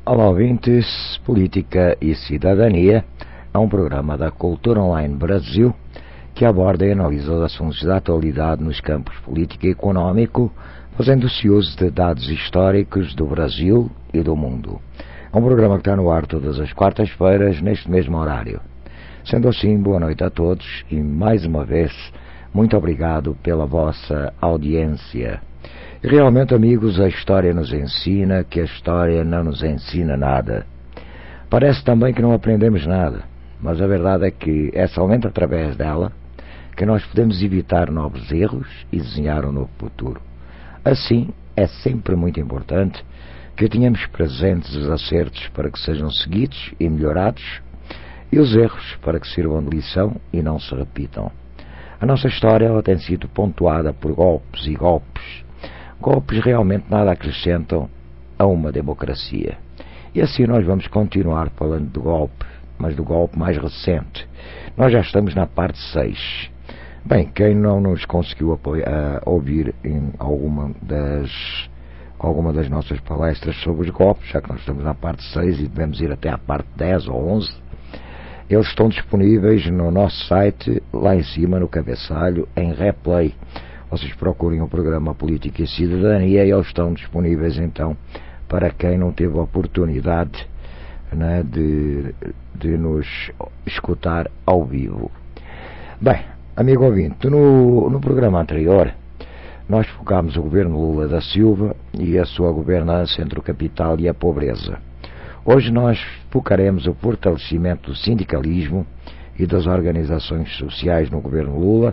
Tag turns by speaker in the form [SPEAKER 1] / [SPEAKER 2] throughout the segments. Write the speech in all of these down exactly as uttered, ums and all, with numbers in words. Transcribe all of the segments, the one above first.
[SPEAKER 1] Olá ouvintes, Política e Cidadania é um programa da Cultura Online Brasil que aborda e analisa os assuntos da atualidade nos campos político e económico, fazendo-se uso de dados históricos do Brasil e do mundo. É um programa que está no ar todas as quartas-feiras, neste mesmo horário. Sendo assim, boa noite a todos e, mais uma vez, muito obrigado pela vossa audiência. Realmente, amigos, a história nos ensina que a história não nos ensina nada. Parece também que não aprendemos nada, mas a verdade é que é somente através dela que nós podemos evitar novos erros e desenhar um novo futuro. Assim, é sempre muito importante que tenhamos presentes os acertos para que sejam seguidos e melhorados e os erros para que sirvam de lição e não se repitam. A nossa história ela tem sido pontuada por golpes e golpes. Golpes realmente nada acrescentam a uma democracia. E assim nós vamos continuar falando do golpe, mas do golpe mais recente. Nós já estamos na parte seis. Bem, quem não nos conseguiu apoiar, uh, ouvir em alguma das, alguma das nossas palestras sobre os golpes, já que nós estamos na parte seis e devemos ir até à parte dez ou onze, eles estão disponíveis no nosso site, lá em cima no cabeçalho, em replay. Vocês procurem o programa Política e Cidadania e eles estão disponíveis então para quem não teve a oportunidade, né, de, de nos escutar ao vivo. Bem, amigo ouvinte, no, no programa anterior nós focámos o governo Lula da Silva e a sua governança entre o capital e a pobreza. Hoje nós focaremos o fortalecimento do sindicalismo e das organizações sociais no governo Lula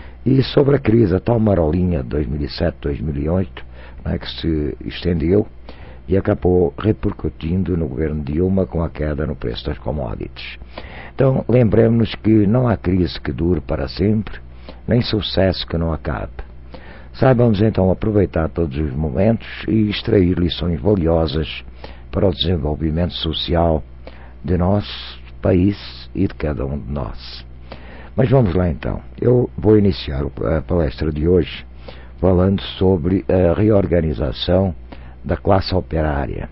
[SPEAKER 1] e sobre a crise, a tal marolinha de dois mil e sete, dois mil e oito, né, que se estendeu e acabou repercutindo no governo de Dilma com a queda no preço das commodities. Então, lembremos-nos que não há crise que dure para sempre, nem sucesso que não acabe. Saibamos então aproveitar todos os momentos e extrair lições valiosas para o desenvolvimento social de nosso país e de cada um de nós. Mas vamos lá então. Eu vou iniciar a palestra de hoje falando sobre a reorganização da classe operária.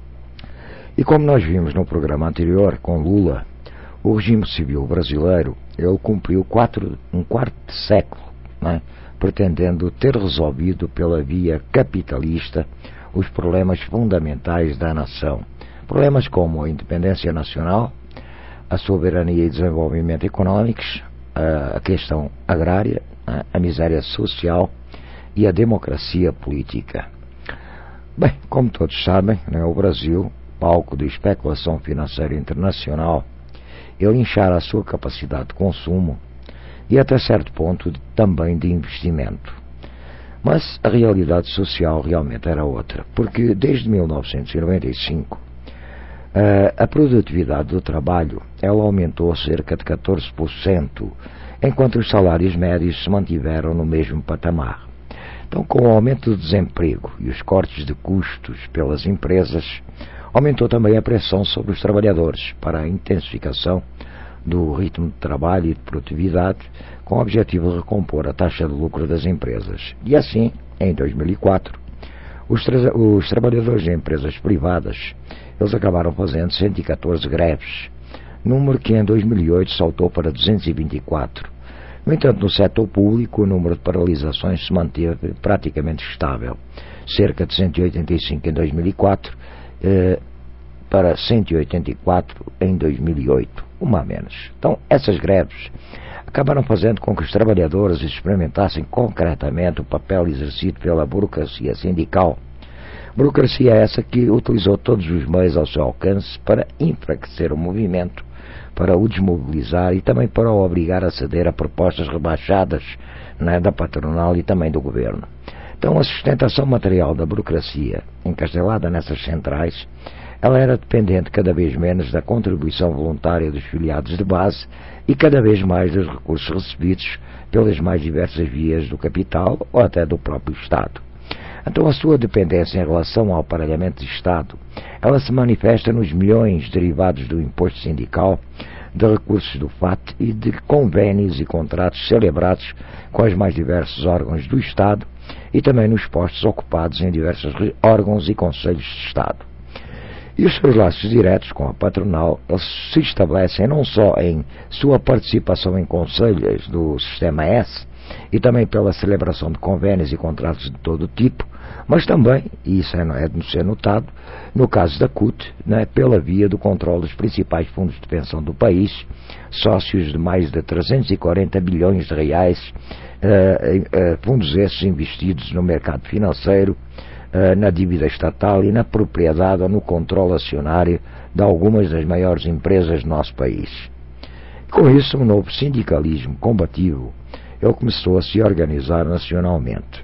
[SPEAKER 1] E como nós vimos no programa anterior com Lula, o regime civil brasileiro ele cumpriu quatro, um quarto de século, né, pretendendo ter resolvido pela via capitalista os problemas fundamentais da nação. Problemas como a independência nacional, a soberania e desenvolvimento económicos, a questão agrária, a miséria social e a democracia política. Bem, como todos sabem, né, o Brasil, palco de especulação financeira internacional, ele inchara a sua capacidade de consumo e até certo ponto de, também de investimento. Mas a realidade social realmente era outra, porque desde mil novecentos e noventa e cinco a produtividade do trabalho ela aumentou cerca de catorze por cento, enquanto os salários médios se mantiveram no mesmo patamar. Então, com o aumento do desemprego e os cortes de custos pelas empresas, aumentou também a pressão sobre os trabalhadores para a intensificação do ritmo de trabalho e de produtividade, com o objetivo de recompor a taxa de lucro das empresas. E assim, em dois mil e quatro, os, tra- os trabalhadores de empresas privadas eles acabaram fazendo cento e catorze greves, número que em dois mil e oito saltou para duzentos e vinte e quatro. No entanto, no setor público, o número de paralisações se manteve praticamente estável, cerca de cento e oitenta e cinco em dois mil e quatro eh, para cento e oitenta e quatro em dois mil e oito, uma a menos. Então, essas greves acabaram fazendo com que os trabalhadores experimentassem concretamente o papel exercido pela burocracia sindical. Burocracia essa que utilizou todos os meios ao seu alcance para enfraquecer o movimento, para o desmobilizar e também para o obrigar a ceder a propostas rebaixadas, né, da patronal e também do governo. Então a sustentação material da burocracia, encastelada nessas centrais, ela era dependente cada vez menos da contribuição voluntária dos filiados de base e cada vez mais dos recursos recebidos pelas mais diversas vias do capital ou até do próprio Estado. Então a sua dependência em relação ao aparelhamento de Estado, ela se manifesta nos milhões derivados do imposto sindical, de recursos do F A T e de convênios e contratos celebrados com os mais diversos órgãos do Estado e também nos postos ocupados em diversos órgãos e conselhos de Estado. E os seus laços diretos com a patronal eles se estabelecem não só em sua participação em conselhos do Sistema S e também pela celebração de convênios e contratos de todo tipo, mas também, e isso é de ser notado, no caso da C U T, né, pela via do controle dos principais fundos de pensão do país, sócios de mais de trezentos e quarenta bilhões de reais, eh, eh, fundos esses investidos no mercado financeiro, eh, na dívida estatal e na propriedade ou no controle acionário de algumas das maiores empresas do nosso país. Com isso, um novo sindicalismo combativo ele começou a se organizar nacionalmente.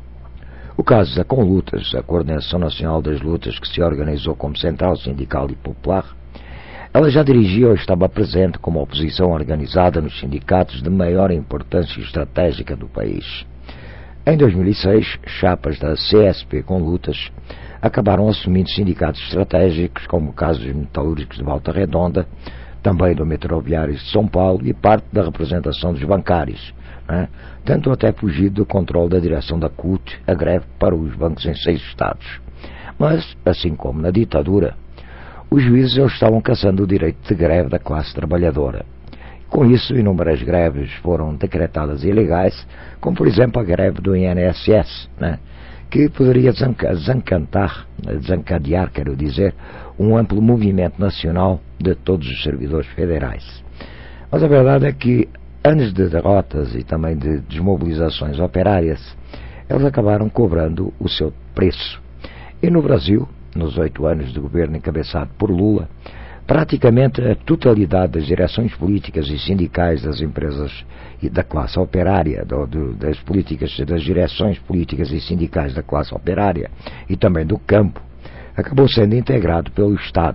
[SPEAKER 1] O caso da Conlutas, a Coordenação Nacional das Lutas, que se organizou como Central Sindical e Popular, ela já dirigia ou estava presente como oposição organizada nos sindicatos de maior importância estratégica do país. Em dois mil e seis, chapas da C S P Conlutas acabaram assumindo sindicatos estratégicos, como o caso dos metalúrgicos de Volta Redonda, também do Metroviários de São Paulo e parte da representação dos bancários, né? Tanto até fugido do controle da direção da C U T, a greve para os bancos em seis estados. Mas, assim como na ditadura, os juízes eles estavam caçando o direito de greve da classe trabalhadora. Com isso, inúmeras greves foram decretadas ilegais, como por exemplo a greve do I N S S, né? Que poderia desencantar, desencadear, quero dizer, um amplo movimento nacional de todos os servidores federais. Mas a verdade é que, anos de derrotas e também de desmobilizações operárias, eles acabaram cobrando o seu preço. E no Brasil, nos oito anos de governo encabeçado por Lula, praticamente a totalidade das direções políticas e sindicais das empresas e da classe operária, do, do, das políticas, das direções políticas e sindicais da classe operária e também do campo, acabou sendo integrado pelo Estado.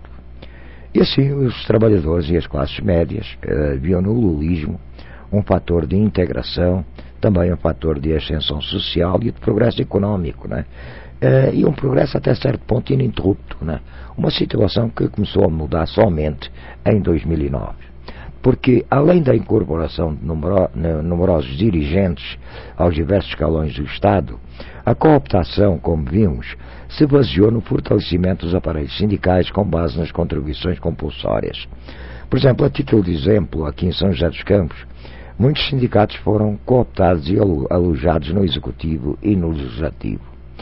[SPEAKER 1] E assim os trabalhadores e as classes médias eh, viam no lulismo um fator de integração, também um fator de ascensão social e de progresso económico, né? Uh, e um progresso até certo ponto ininterrupto, né? Uma situação que começou a mudar somente em dois mil e nove. Porque, além da incorporação de numero, numerosos dirigentes aos diversos escalões do Estado, a cooptação, como vimos, se baseou no fortalecimento dos aparelhos sindicais com base nas contribuições compulsórias. Por exemplo, a título de exemplo, aqui em São José dos Campos, muitos sindicatos foram cooptados e alojados no Executivo e no Legislativo.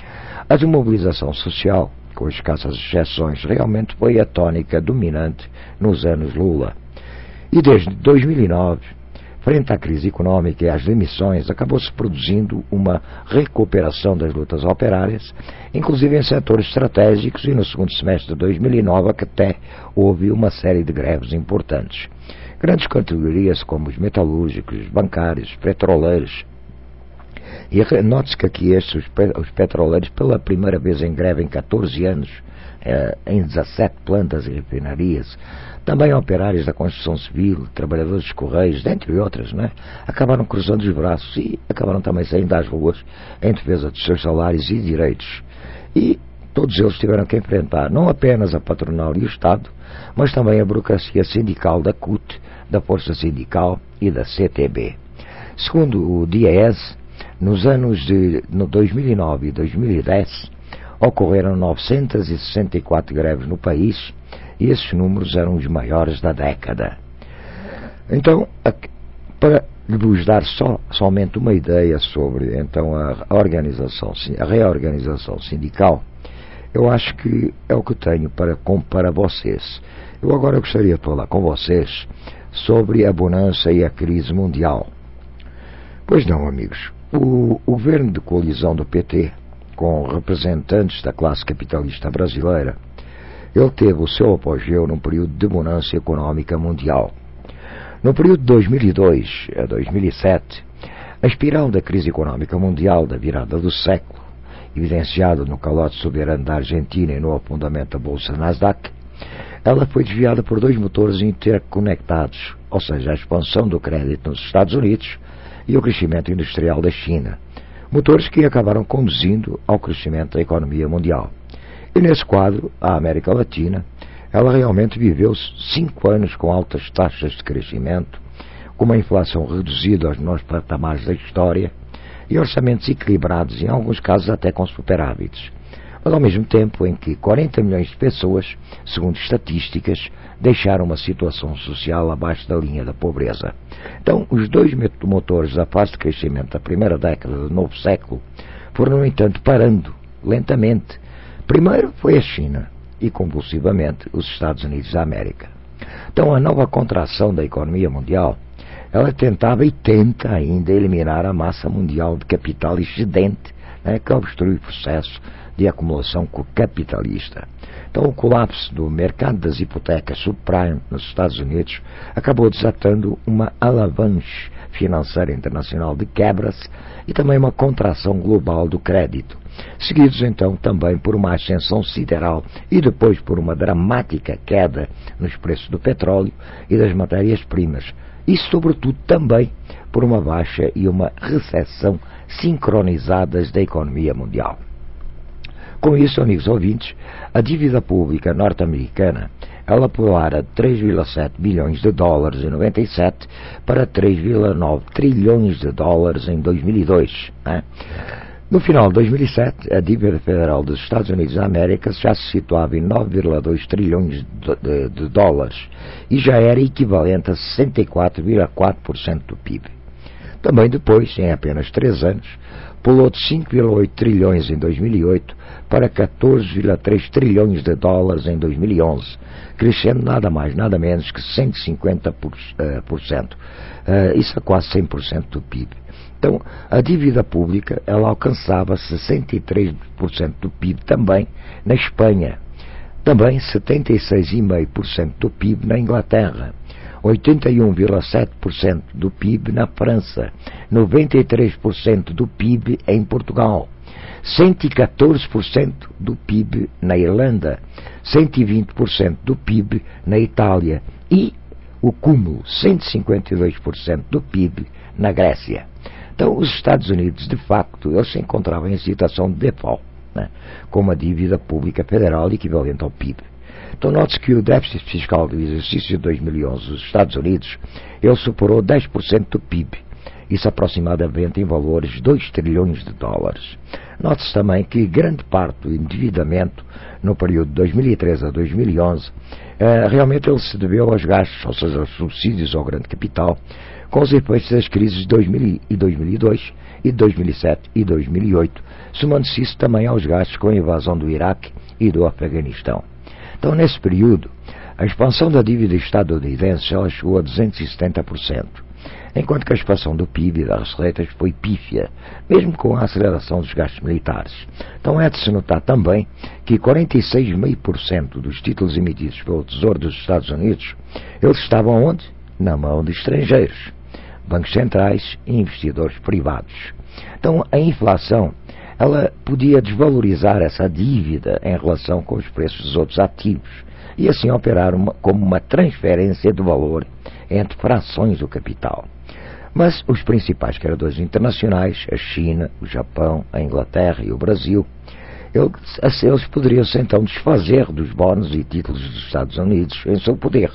[SPEAKER 1] A desmobilização social, com escassas exceções, realmente foi a tónica dominante nos anos Lula. E desde dois mil e nove, frente à crise económica e às demissões, acabou-se produzindo uma recuperação das lutas operárias, inclusive em setores estratégicos, e no segundo semestre de dois mil e nove até houve uma série de greves importantes. Grandes categorias como os metalúrgicos, os bancários, os petroleiros. E note-se que aqui estes, os petroleiros, pela primeira vez em greve em catorze anos, eh, em dezassete plantas e refinarias, também operários da construção civil, trabalhadores dos correios, dentre outras, né, acabaram cruzando os braços e acabaram também saindo às ruas em defesa dos seus salários e direitos. E todos eles tiveram que enfrentar não apenas a patronal e o Estado, mas também a burocracia sindical da C U T, da Força Sindical e da C T B. Segundo o DIEESE, nos anos de no dois mil e nove e dois mil e dez, ocorreram novecentas e sessenta e quatro greves no país e esses números eram os maiores da década. Então, para vos dar só, somente uma ideia sobre então, a, organização, a reorganização sindical, eu acho que é o que tenho para, para vocês. Eu agora gostaria de falar com vocês sobre a bonança e a crise mundial. Pois não, amigos. O, o governo de coalizão do P T, com representantes da classe capitalista brasileira, ele teve o seu apogeu num período de bonança económica mundial. No período de dois mil e dois a dois mil e sete, a espiral da crise económica mundial da virada do século, evidenciada no calote soberano da Argentina e no afundamento da Bolsa Nasdaq, ela foi desviada por dois motores interconectados, ou seja, a expansão do crédito nos Estados Unidos e o crescimento industrial da China, motores que acabaram conduzindo ao crescimento da economia mundial. E nesse quadro, a América Latina, ela realmente viveu cinco anos com altas taxas de crescimento, com uma inflação reduzida aos menores patamares da história e orçamentos equilibrados, em alguns casos até com superávites. mas ao mesmo tempo em que quarenta milhões de pessoas, segundo estatísticas, deixaram uma situação social abaixo da linha da pobreza. Então, os dois motores da fase de crescimento da primeira década do novo século foram, no entanto, parando lentamente. Primeiro foi a China e, convulsivamente, os Estados Unidos da América. Então, a nova contração da economia mundial, ela tentava e tenta ainda eliminar a massa mundial de capital excedente, né, que obstrui o processo de acumulação capitalista. Então, o colapso do mercado das hipotecas subprime nos Estados Unidos acabou desatando uma avalanche financeira internacional de quebras e também uma contração global do crédito, seguidos então também por uma ascensão sideral e depois por uma dramática queda nos preços do petróleo e das matérias-primas, e sobretudo também por uma baixa e uma recessão sincronizadas da economia mundial. Com isso, amigos ouvintes, a dívida pública norte-americana, ela pulara de três vírgula sete bilhões de dólares em noventa e sete para três vírgula nove trilhões de dólares em dois mil e dois. Né? No final de dois mil e sete, a dívida federal dos Estados Unidos da América já se situava em nove vírgula dois trilhões de, de, de dólares e já era equivalente a sessenta e quatro vírgula quatro por cento do P I B. Também depois, em apenas três anos, pulou de cinco vírgula oito trilhões em dois mil e oito para catorze vírgula três trilhões de dólares em dois mil e onze, crescendo nada mais, nada menos que cento e cinquenta por cento. Uh, isso é quase cem por cento do P I B. Então, a dívida pública, ela alcançava sessenta e três por cento do P I B também na Espanha, também setenta e seis vírgula cinco por cento do P I B na Inglaterra, oitenta e um vírgula sete por cento do P I B na França, noventa e três por cento do P I B em Portugal, cento e catorze por cento do P I B na Irlanda, cento e vinte por cento do P I B na Itália e o cúmulo, cento e cinquenta e dois por cento do P I B na Grécia. Então, os Estados Unidos, de facto, eles se encontravam em situação de default, né, com uma dívida pública federal equivalente ao P I B. Então, note-se que o déficit fiscal do exercício de dois mil e onze dos Estados Unidos, ele superou dez por cento do P I B, isso aproximadamente em valores de dois trilhões de dólares. Note-se também que grande parte do endividamento no período de dois mil e treze a dois mil e onze, eh, realmente ele se deveu aos gastos, ou seja, aos subsídios ao grande capital, com os efeitos das crises de dois mil e dois mil e dois e de dois mil e sete e dois mil e oito, somando-se isso também aos gastos com a invasão do Iraque e do Afeganistão. Então, nesse período, a expansão da dívida estadunidense ela chegou a duzentos e setenta por cento, enquanto que a expansão do P I B e das receitas foi pífia, mesmo com a aceleração dos gastos militares. Então, é de se notar também que quarenta e seis vírgula cinco por cento dos títulos emitidos pelo Tesouro dos Estados Unidos, eles estavam onde? Na mão de estrangeiros, bancos centrais e investidores privados. Então, a inflação ela podia desvalorizar essa dívida em relação com os preços dos outros ativos e assim operar uma, como uma transferência de valor entre frações do capital. Mas os principais credores internacionais, a China, o Japão, a Inglaterra e o Brasil, eles, eles poderiam-se então desfazer dos bónus e títulos dos Estados Unidos em seu poder.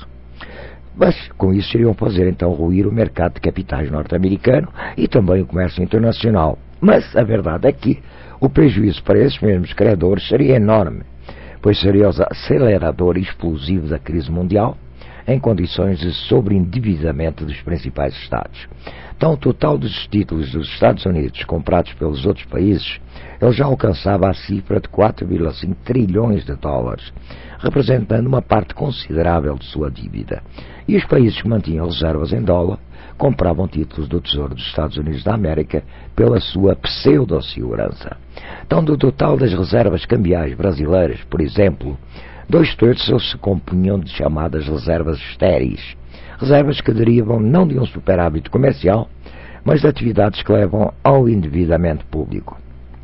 [SPEAKER 1] Mas com isso iriam fazer então ruir o mercado de capitais norte-americano e também o comércio internacional. Mas a verdade é que o prejuízo para esses mesmos credores seria enorme, pois seria o acelerador explosivo da crise mundial em condições de sobreendividamento dos principais Estados. Então, o total dos títulos dos Estados Unidos comprados pelos outros países, ele já alcançava a cifra de quatro vírgula cinco trilhões de dólares, representando uma parte considerável de sua dívida. E os países que mantinham reservas em dólar compravam títulos do Tesouro dos Estados Unidos da América pela sua pseudo-segurança. Então, do total das reservas cambiais brasileiras, por exemplo, dois terços se compunham de chamadas reservas estéreis, reservas que derivam não de um superávit comercial, mas de atividades que levam ao endividamento público.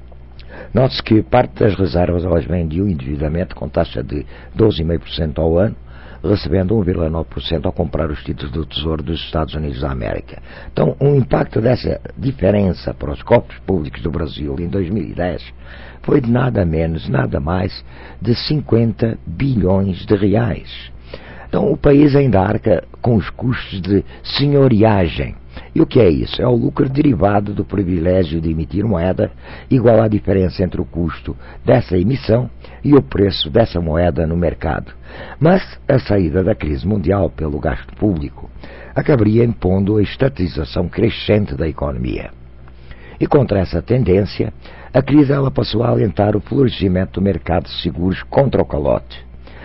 [SPEAKER 1] Note-se que parte das reservas elas vêm de um endividamento com taxa de doze vírgula cinco por cento ao ano, recebendo um vírgula nove por cento ao comprar os títulos do Tesouro dos Estados Unidos da América. Então, o impacto dessa diferença para os cofres públicos do Brasil em dois mil e dez foi de nada menos, nada mais de cinquenta bilhões de reais. Então, o país ainda arca com os custos de senhoriagem E o que é isso? É o lucro derivado do privilégio de emitir moeda igual à diferença entre o custo dessa emissão e o preço dessa moeda no mercado. Mas a saída da crise mundial pelo gasto público acabaria impondo a estatização crescente da economia. E contra essa tendência, a crise ela passou a alentar o florescimento do mercado de seguros contra o calote.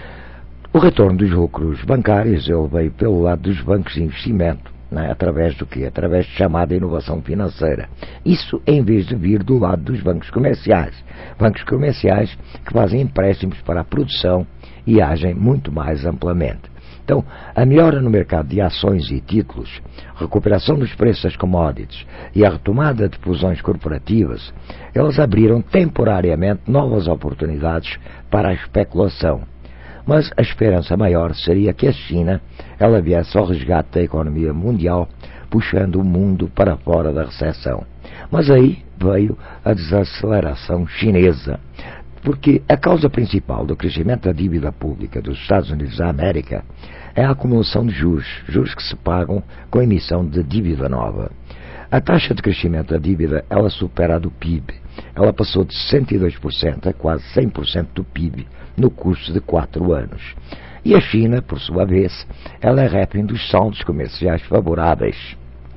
[SPEAKER 1] O retorno dos lucros bancários ele veio pelo lado dos bancos de investimento, né, através do quê? Através de chamada inovação financeira. Isso em vez de vir do lado dos bancos comerciais. Bancos comerciais que fazem empréstimos para a produção e agem muito mais amplamente. Então, a melhora no mercado de ações e títulos, recuperação dos preços das commodities e a retomada de fusões corporativas, elas abriram temporariamente novas oportunidades para a especulação. Mas a esperança maior seria que a China ela viesse ao resgate da economia mundial, puxando o mundo para fora da recessão. Mas aí veio a desaceleração chinesa, porque a causa principal do crescimento da dívida pública dos Estados Unidos da América é a acumulação de juros, juros que se pagam com a emissão de dívida nova. A taxa de crescimento da dívida, ela supera a do P I B. Ela passou de sessenta e dois por cento a quase cem por cento do P I B no curso de quatro anos. E a China, por sua vez, ela é refém dos saldos comerciais favoráveis.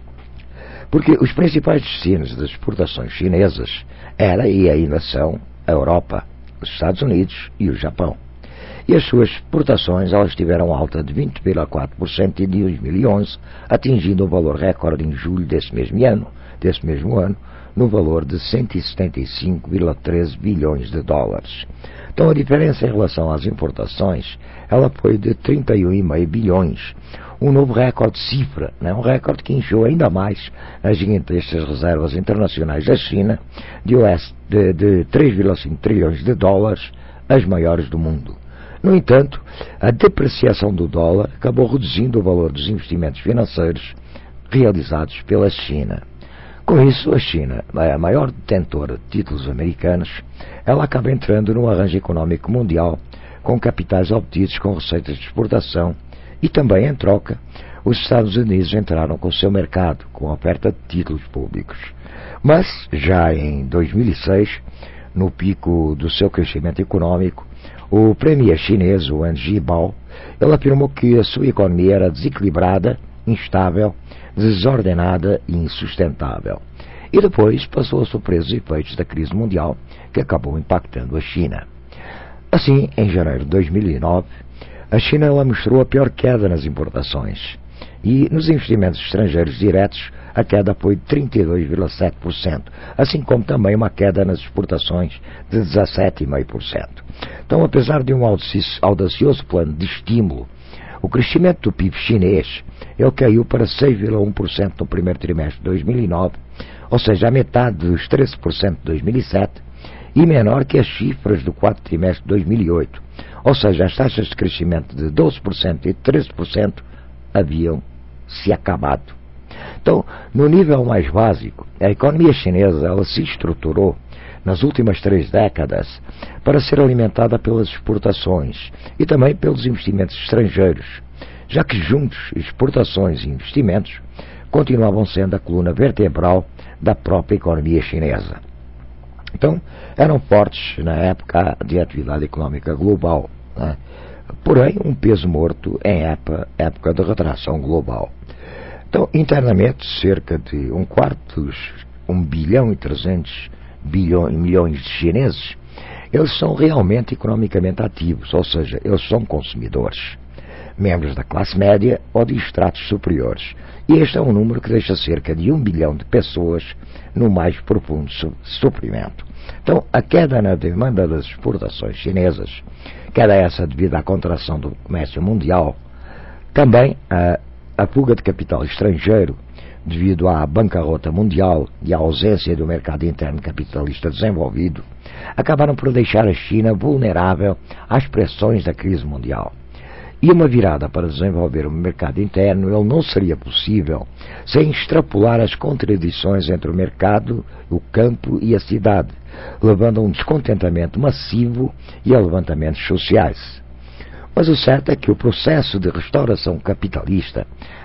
[SPEAKER 1] Porque os principais destinos das exportações chinesas era e ainda são a Europa, os Estados Unidos e o Japão. E as suas exportações elas tiveram alta de vinte vírgula quatro por cento em dois mil e onze, atingindo o valor recorde em julho desse mesmo ano, desse mesmo ano, no valor de cento e setenta e cinco vírgula treze bilhões de dólares. Então a diferença em relação às importações, ela foi de trinta e um vírgula cinco bilhões, um novo recorde de cifra, né? Um recorde que inchou ainda mais as gigantescas reservas internacionais da China, de, de, de três vírgula cinco trilhões de dólares, as maiores do mundo. No entanto, a depreciação do dólar acabou reduzindo o valor dos investimentos financeiros realizados pela China. Com isso, a China, a maior detentora de títulos americanos, ela acaba entrando no arranjo económico mundial com capitais obtidos com receitas de exportação e também, em troca, os Estados Unidos entraram com o seu mercado, com a oferta de títulos públicos. Mas, já em dois mil e seis, no pico do seu crescimento económico, o premier chinês, o Wen Jiabao, ele afirmou que a sua economia era desequilibrada, instável, desordenada e insustentável. E depois passou a sofrer os efeitos da crise mundial que acabou impactando a China. Assim, em janeiro de dois mil e nove, a China ela mostrou a pior queda nas importações e nos investimentos estrangeiros diretos a queda foi de trinta e dois vírgula sete por cento, assim como também uma queda nas exportações de dezassete vírgula cinco por cento. Então, apesar de um audacioso plano de estímulo, o crescimento do P I B chinês ele caiu para seis vírgula um por cento no primeiro trimestre de dois mil e nove, ou seja, a metade dos treze por cento de dois mil e sete, e menor que as cifras do quarto trimestre de dois mil e oito, ou seja, as taxas de crescimento de doze por cento e treze por cento haviam se acabado. Então, no nível mais básico, a economia chinesa ela se estruturou nas últimas três décadas para ser alimentada pelas exportações e também pelos investimentos estrangeiros, já que juntos exportações e investimentos continuavam sendo a coluna vertebral da própria economia chinesa. Então, eram fortes na época de atividade económica global, né? Porém, um peso morto em época, época de retração global. Então, internamente, cerca de um quarto, um bilhão e trezentos bilhões, milhões de chineses, eles são realmente economicamente ativos, ou seja, eles são consumidores, membros da classe média ou de estratos superiores. E este é um número que deixa cerca de um bilhão de pessoas no mais profundo sofrimento. Então, a queda na demanda das exportações chinesas, queda essa devido à contração do comércio mundial, também a, a fuga de capital estrangeiro, devido à bancarrota mundial e à ausência do mercado interno capitalista desenvolvido, acabaram por deixar a China vulnerável às pressões da crise mundial. E uma virada para desenvolver o mercado interno ele não seria possível sem extrapolar as contradições entre o mercado, o campo e a cidade, levando a um descontentamento massivo e a levantamentos sociais. Mas o certo é que o processo de restauração capitalista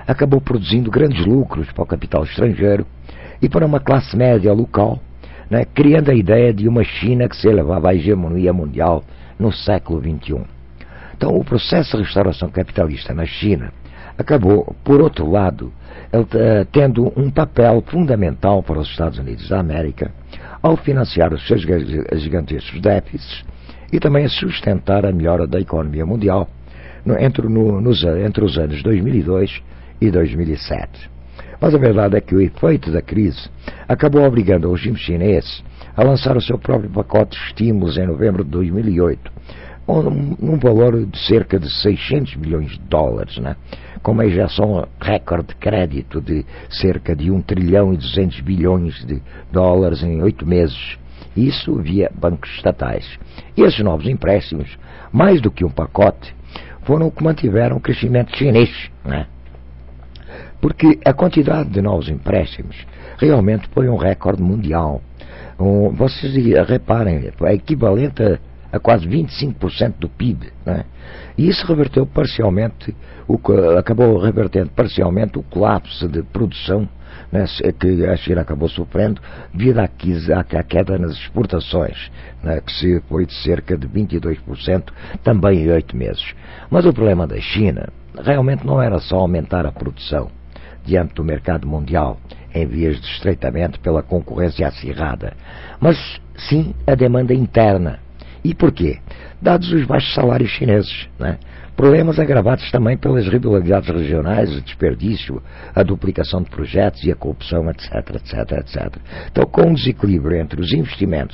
[SPEAKER 1] acabou produzindo grandes lucros para o capital estrangeiro e para uma classe média local, né, criando a ideia de uma China que se elevava à hegemonia mundial no século vinte e um. Então, o processo de restauração capitalista na China acabou, por outro lado, tendo um papel fundamental para os Estados Unidos da América ao financiar os seus gigantescos déficits e também a sustentar a melhora da economia mundial entre, no, nos, entre os anos dois mil e dois e dois mil e sete. Mas a verdade é que o efeito da crise acabou obrigando o regime chinês a lançar o seu próprio pacote de estímulos em novembro de dois mil e oito, num valor de cerca de seiscentos milhões de dólares, né? Com uma injeção recorde de crédito de cerca de um trilhão e duzentos bilhões de dólares em oito meses. Isso via bancos estatais. E esses novos empréstimos, mais do que um pacote, foram o que mantiveram o crescimento chinês, né? Porque a quantidade de novos empréstimos realmente foi um recorde mundial. Um, vocês reparem, é equivalente a a quase vinte e cinco por cento do P I B, né? E isso reverteu parcialmente, o, acabou revertendo parcialmente o colapso de produção, né, que a China acabou sofrendo devido à, à queda nas exportações, né, que se foi de cerca de vinte e dois por cento também em oito meses. Mas o problema da China realmente não era só aumentar a produção diante do mercado mundial, em vias de estreitamento pela concorrência acirrada, mas sim a demanda interna. E porquê? Dados os baixos salários chineses, né? Problemas agravados também pelas rivalidades regionais, o desperdício, a duplicação de projetos e a corrupção, etc, etc, etcétera. Então, com um desequilíbrio entre os investimentos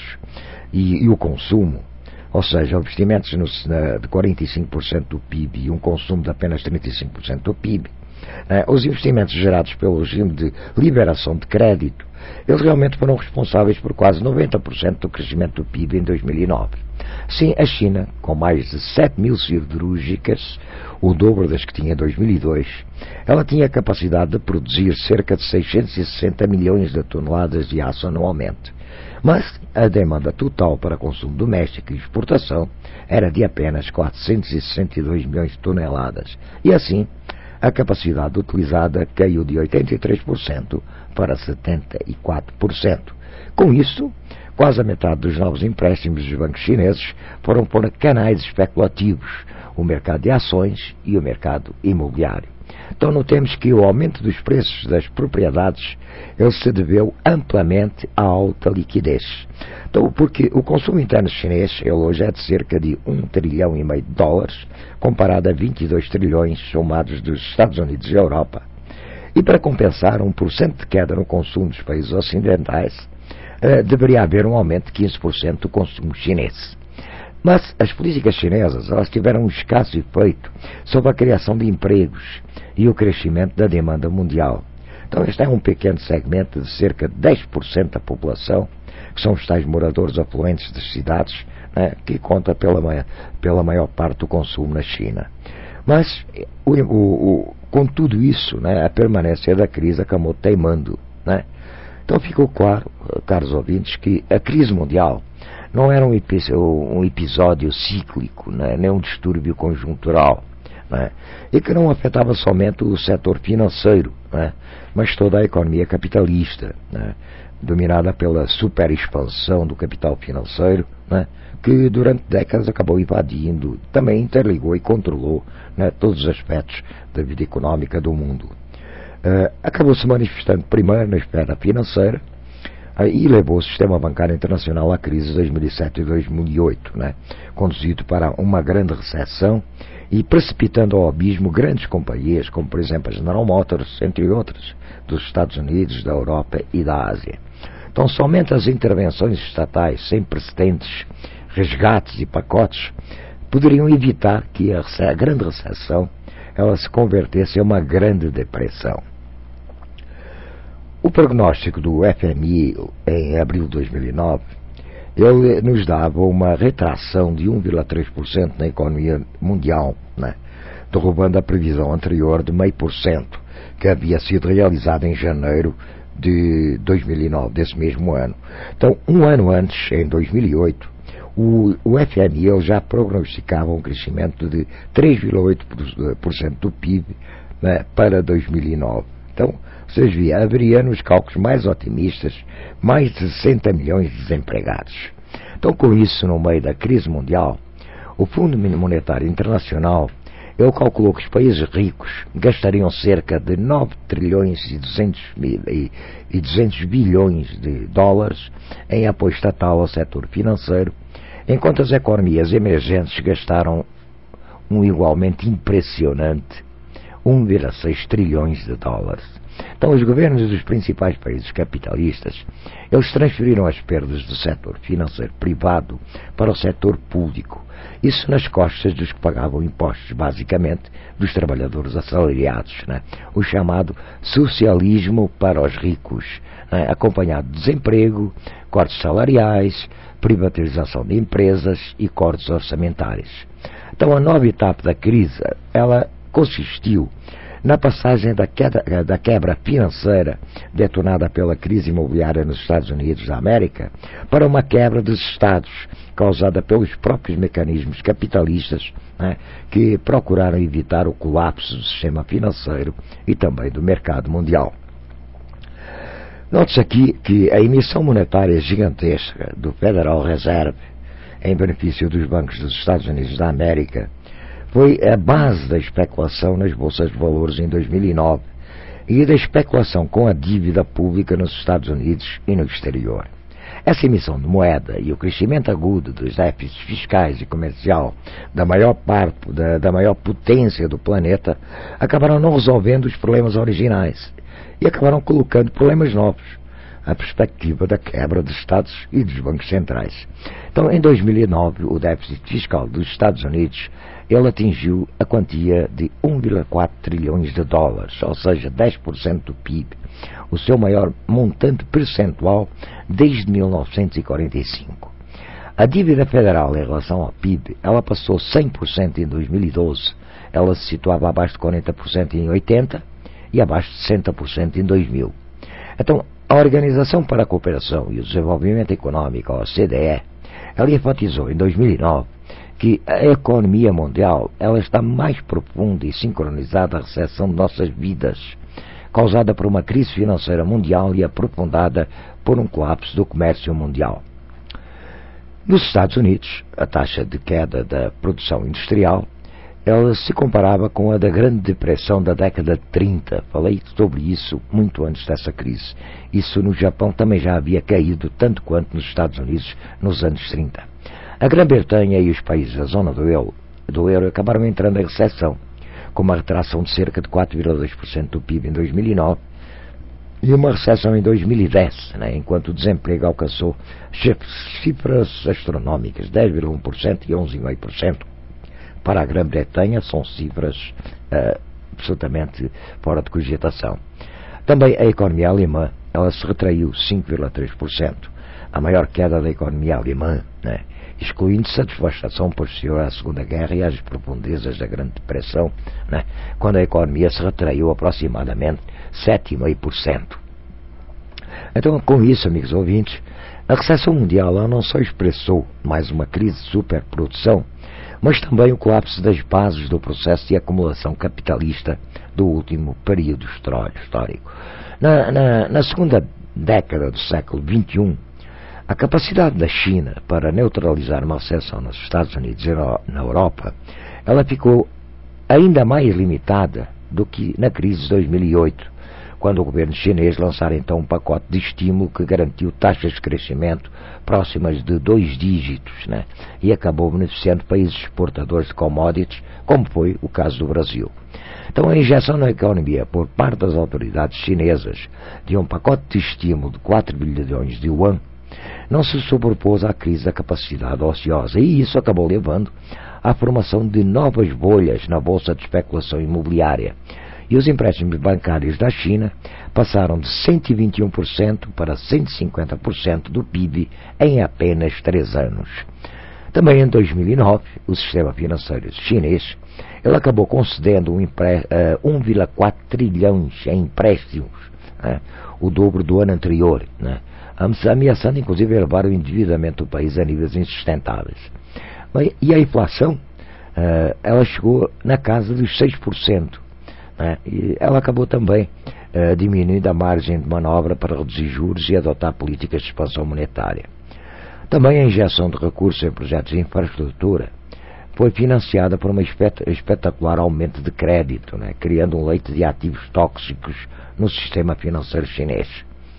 [SPEAKER 1] e, e o consumo, ou seja, investimentos no, na, de quarenta e cinco por cento do P I B e um consumo de apenas trinta e cinco por cento do P I B, né? Os investimentos gerados pelo regime de liberação de crédito, eles realmente foram responsáveis por quase noventa por cento do crescimento do P I B em dois mil e nove. Sim, a China, com mais de sete mil siderúrgicas, o dobro das que tinha em dois mil e dois, ela tinha a capacidade de produzir cerca de seiscentos e sessenta milhões de toneladas de aço anualmente. Mas a demanda total para consumo doméstico e exportação era de apenas quatrocentos e sessenta e dois milhões de toneladas. E assim, a capacidade utilizada caiu de oitenta e três por cento para setenta e quatro por cento. Com isso, quase a metade dos novos empréstimos dos bancos chineses foram para canais especulativos, o mercado de ações e o mercado imobiliário. Então notemos que o aumento dos preços das propriedades ele se deveu amplamente à alta liquidez. Então, porque o consumo interno chinês ele hoje é de cerca de um trilhão e meio de dólares, comparado a vinte e dois trilhões somados dos Estados Unidos e Europa. E para compensar um por cento de queda no consumo dos países ocidentais, eh, deveria haver um aumento de quinze por cento do consumo chinês. Mas as políticas chinesas elas tiveram um escasso efeito sobre a criação de empregos e o crescimento da demanda mundial. Então este é um pequeno segmento de cerca de dez por cento da população, que são os tais moradores afluentes das cidades, né, que conta pela, pela maior parte do consumo na China. Mas, o, o, o, com tudo isso, né, a permanência da crise acabou teimando, né? Então ficou claro, caros ouvintes, que a crise mundial não era um, um episódio cíclico, né, nem um distúrbio conjuntural, né, e que não afetava somente o setor financeiro, né, mas toda a economia capitalista, né, dominada pela superexpansão do capital financeiro, né, que durante décadas acabou invadindo, também interligou e controlou, né, todos os aspectos da vida económica do mundo. Uh, acabou se manifestando primeiro na esfera financeira uh, e levou o sistema bancário internacional à crise de dois mil e sete e dois mil e oito, né, conduzido para uma grande recessão e precipitando ao abismo grandes companhias, como por exemplo a General Motors, entre outras, dos Estados Unidos, da Europa e da Ásia. Então somente as intervenções estatais sem precedentes, resgates e pacotes poderiam evitar que a, a grande recessão ela se convertesse em uma grande depressão. O prognóstico do F M I em abril de dois mil e nove ele nos dava uma retração de um vírgula três por cento na economia mundial, né, derrubando a previsão anterior de zero vírgula cinco por cento, que havia sido realizada em janeiro de dois mil e nove, desse mesmo ano. Então, um ano antes, em dois mil e oito, o, o F M I ele já prognosticava um crescimento de três vírgula oito por cento do P I B né, para dois mil e nove. Então, vocês viram, haveria nos cálculos mais otimistas mais de sessenta milhões de desempregados. Então, com isso, no meio da crise mundial, o Fundo Monetário Internacional, ele calculou que os países ricos gastariam cerca de nove trilhões e duzentos bilhões de dólares em apoio estatal ao setor financeiro, enquanto as economias emergentes gastaram um igualmente impressionante um vírgula seis trilhões de dólares. Então, os governos dos principais países capitalistas, eles transferiram as perdas do setor financeiro privado para o setor público. Isso nas costas dos que pagavam impostos, basicamente, dos trabalhadores assalariados, né? O chamado socialismo para os ricos, né? Acompanhado de desemprego, cortes salariais, privatização de empresas e cortes orçamentários. Então, a nova etapa da crise, ela consistiu na passagem da, queda, da quebra financeira detonada pela crise imobiliária nos Estados Unidos da América para uma quebra dos Estados causada pelos próprios mecanismos capitalistas, né, que procuraram evitar o colapso do sistema financeiro e também do mercado mundial. Note-se aqui que a emissão monetária gigantesca do Federal Reserve em benefício dos bancos dos Estados Unidos da América foi a base da especulação nas bolsas de valores em dois mil e nove e da especulação com a dívida pública nos Estados Unidos e no exterior. Essa emissão de moeda e o crescimento agudo dos déficits fiscais e comercial da maior parte, da, da maior potência do planeta, acabaram não resolvendo os problemas originais e acabaram colocando problemas novos, a perspectiva da quebra dos Estados e dos bancos centrais. Então, em dois mil e nove, o déficit fiscal dos Estados Unidos ele atingiu a quantia de um vírgula quatro trilhões de dólares, ou seja, dez por cento do P I B, o seu maior montante percentual desde mil novecentos e quarenta e cinco. A dívida federal em relação ao P I B, ela passou cem por cento em dois mil e doze, ela se situava abaixo de quarenta por cento em oitenta e abaixo de sessenta por cento em dois mil. Então, a Organização para a Cooperação e o Desenvolvimento Econômico, a O C D E, ela enfatizou em dois mil e nove que a economia mundial ela está mais profunda e sincronizada à recessão de nossas vidas, causada por uma crise financeira mundial e aprofundada por um colapso do comércio mundial. Nos Estados Unidos, a taxa de queda da produção industrial ela se comparava com a da Grande Depressão da década de trinta. Falei sobre isso muito antes dessa crise. Isso no Japão também já havia caído tanto quanto nos Estados Unidos nos anos trinta. A Grã-Bretanha e os países da zona do euro, do euro acabaram entrando em recessão, com uma retração de cerca de quatro vírgula dois por cento do P I B em dois mil e nove e uma recessão em dois mil e dez, né, enquanto o desemprego alcançou cifras astronómicas, dez vírgula um por cento e onze vírgula cinco por cento. Para a Grã-Bretanha são cifras uh, absolutamente fora de cogitação. Também a economia alemã ela se retraiu cinco vírgula três por cento, a maior queda da economia alemã, né, excluindo-se a devastação posterior à Segunda Guerra e às profundezas da Grande Depressão, né, quando a economia se retraiu aproximadamente sete vírgula cinco por cento. Então, com isso, amigos ouvintes, a recessão mundial ela não só expressou mais uma crise de superprodução, mas também o colapso das bases do processo de acumulação capitalista do último período histórico. Na, na, na segunda década do século vinte e um, a capacidade da China para neutralizar uma recessão nos Estados Unidos e na Europa, ela ficou ainda mais limitada do que na crise de dois mil e oito, quando o governo chinês lançara então um pacote de estímulo que garantiu taxas de crescimento próximas de dois dígitos, né? E acabou beneficiando países exportadores de commodities, como foi o caso do Brasil. Então a injeção na economia por parte das autoridades chinesas de um pacote de estímulo de quatro bilhões de yuan não se sobrepôs à crise da capacidade ociosa e isso acabou levando à formação de novas bolhas na bolsa de especulação imobiliária. E os empréstimos bancários da China passaram de cento e vinte e um por cento para cento e cinquenta por cento do P I B em apenas três anos. Também em dois mil e nove, o sistema financeiro chinês ele acabou concedendo um, uh, um vírgula quatro trilhões em empréstimos, né, o dobro do ano anterior, né, ameaçando inclusive elevar o endividamento do país a níveis insustentáveis. E a inflação, uh, ela chegou na casa dos seis por cento. né? E ela acabou também uh, diminuindo a margem de manobra para reduzir juros e adotar políticas de expansão monetária. Também a injeção de recursos em projetos de infraestrutura foi financiada por um espetacular aumento de crédito, né? Criando um leito de ativos tóxicos no sistema financeiro chinês.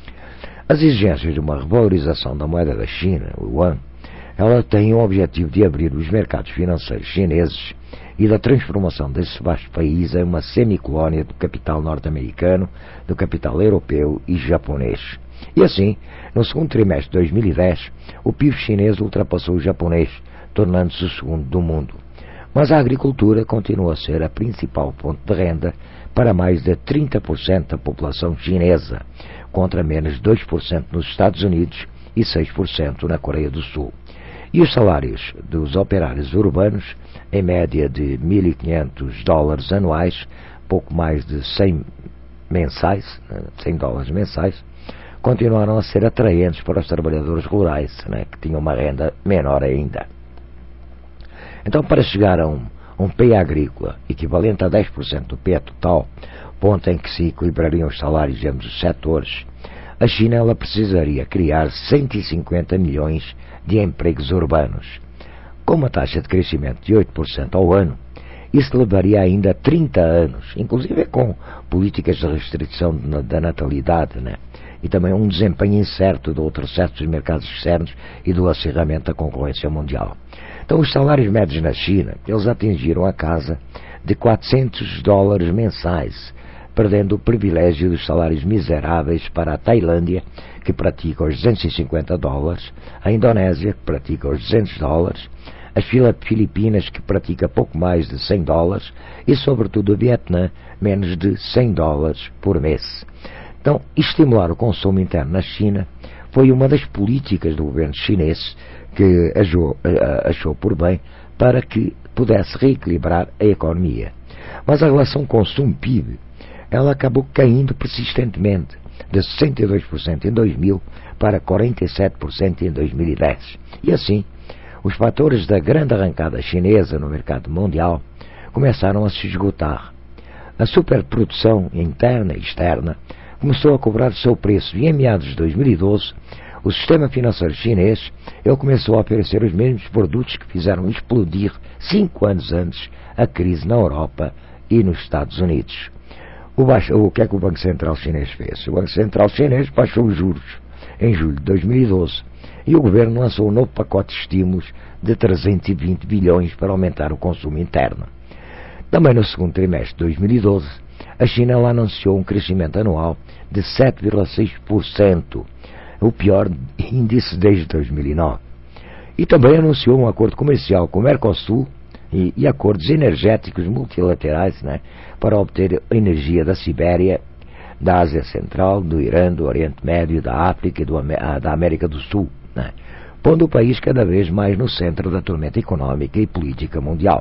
[SPEAKER 1] As exigências de uma revalorização da moeda da China, o yuan, ela tem o objetivo de abrir os mercados financeiros chineses e da transformação desse vasto país em uma semicolónia do capital norte-americano, do capital europeu e japonês. E assim, no segundo trimestre de dois mil e dez, o P I B chinês ultrapassou o japonês, tornando-se o segundo do mundo. Mas a agricultura continua a ser a principal fonte de renda para mais de trinta por cento da população chinesa, contra menos de dois por cento nos Estados Unidos e seis por cento na Coreia do Sul. E os salários dos operários urbanos, em média de mil e quinhentos dólares anuais, pouco mais de cem mensais, cem dólares mensais, continuaram a ser atraentes para os trabalhadores rurais, né, que tinham uma renda menor ainda. Então, para chegar a um, um P I B agrícola equivalente a dez por cento do P I B total, ponto em que se equilibrariam os salários de ambos os setores, a China ela precisaria criar cento e cinquenta milhões de empregos urbanos. Com uma taxa de crescimento de oito por cento ao ano, isso levaria ainda trinta anos, inclusive com políticas de restrição da natalidade, né? E também um desempenho incerto do outro certo dos mercados externos e do acirramento da concorrência mundial. Então, os salários médios na China, eles atingiram a casa de quatrocentos dólares mensais, perdendo o privilégio dos salários miseráveis para a Tailândia, que pratica os duzentos e cinquenta dólares, a Indonésia, que pratica os duzentos dólares, as Filipinas, que pratica pouco mais de cem dólares, e sobretudo o Vietnã, menos de cem dólares por mês. Então, estimular o consumo interno na China foi uma das políticas do governo chinês que achou, achou por bem para que pudesse reequilibrar a economia. Mas a relação consumo-P I B, ela acabou caindo persistentemente, de sessenta e dois por cento em dois mil para quarenta e sete por cento em dois mil e dez. E assim, os fatores da grande arrancada chinesa no mercado mundial começaram a se esgotar. A superprodução interna e externa começou a cobrar o seu preço e em meados de dois mil e doze, o sistema financeiro chinês ele começou a oferecer os mesmos produtos que fizeram explodir cinco anos antes a crise na Europa e nos Estados Unidos. O, baixo, o que é que o Banco Central Chinês fez? O Banco Central Chinês baixou os juros em julho de dois mil e doze e o governo lançou um novo pacote de estímulos de trezentos e vinte bilhões para aumentar o consumo interno. Também no segundo trimestre de dois mil e doze, a China ela anunciou um crescimento anual de sete vírgula seis por cento, o pior índice desde dois mil e nove. E também anunciou um acordo comercial com o Mercosul e, e acordos energéticos multilaterais, né, para obter energia da Sibéria, da Ásia Central, do Irã, do Oriente Médio, da África e do, da América do Sul, né, pondo o país cada vez mais no centro da tormenta económica e política mundial.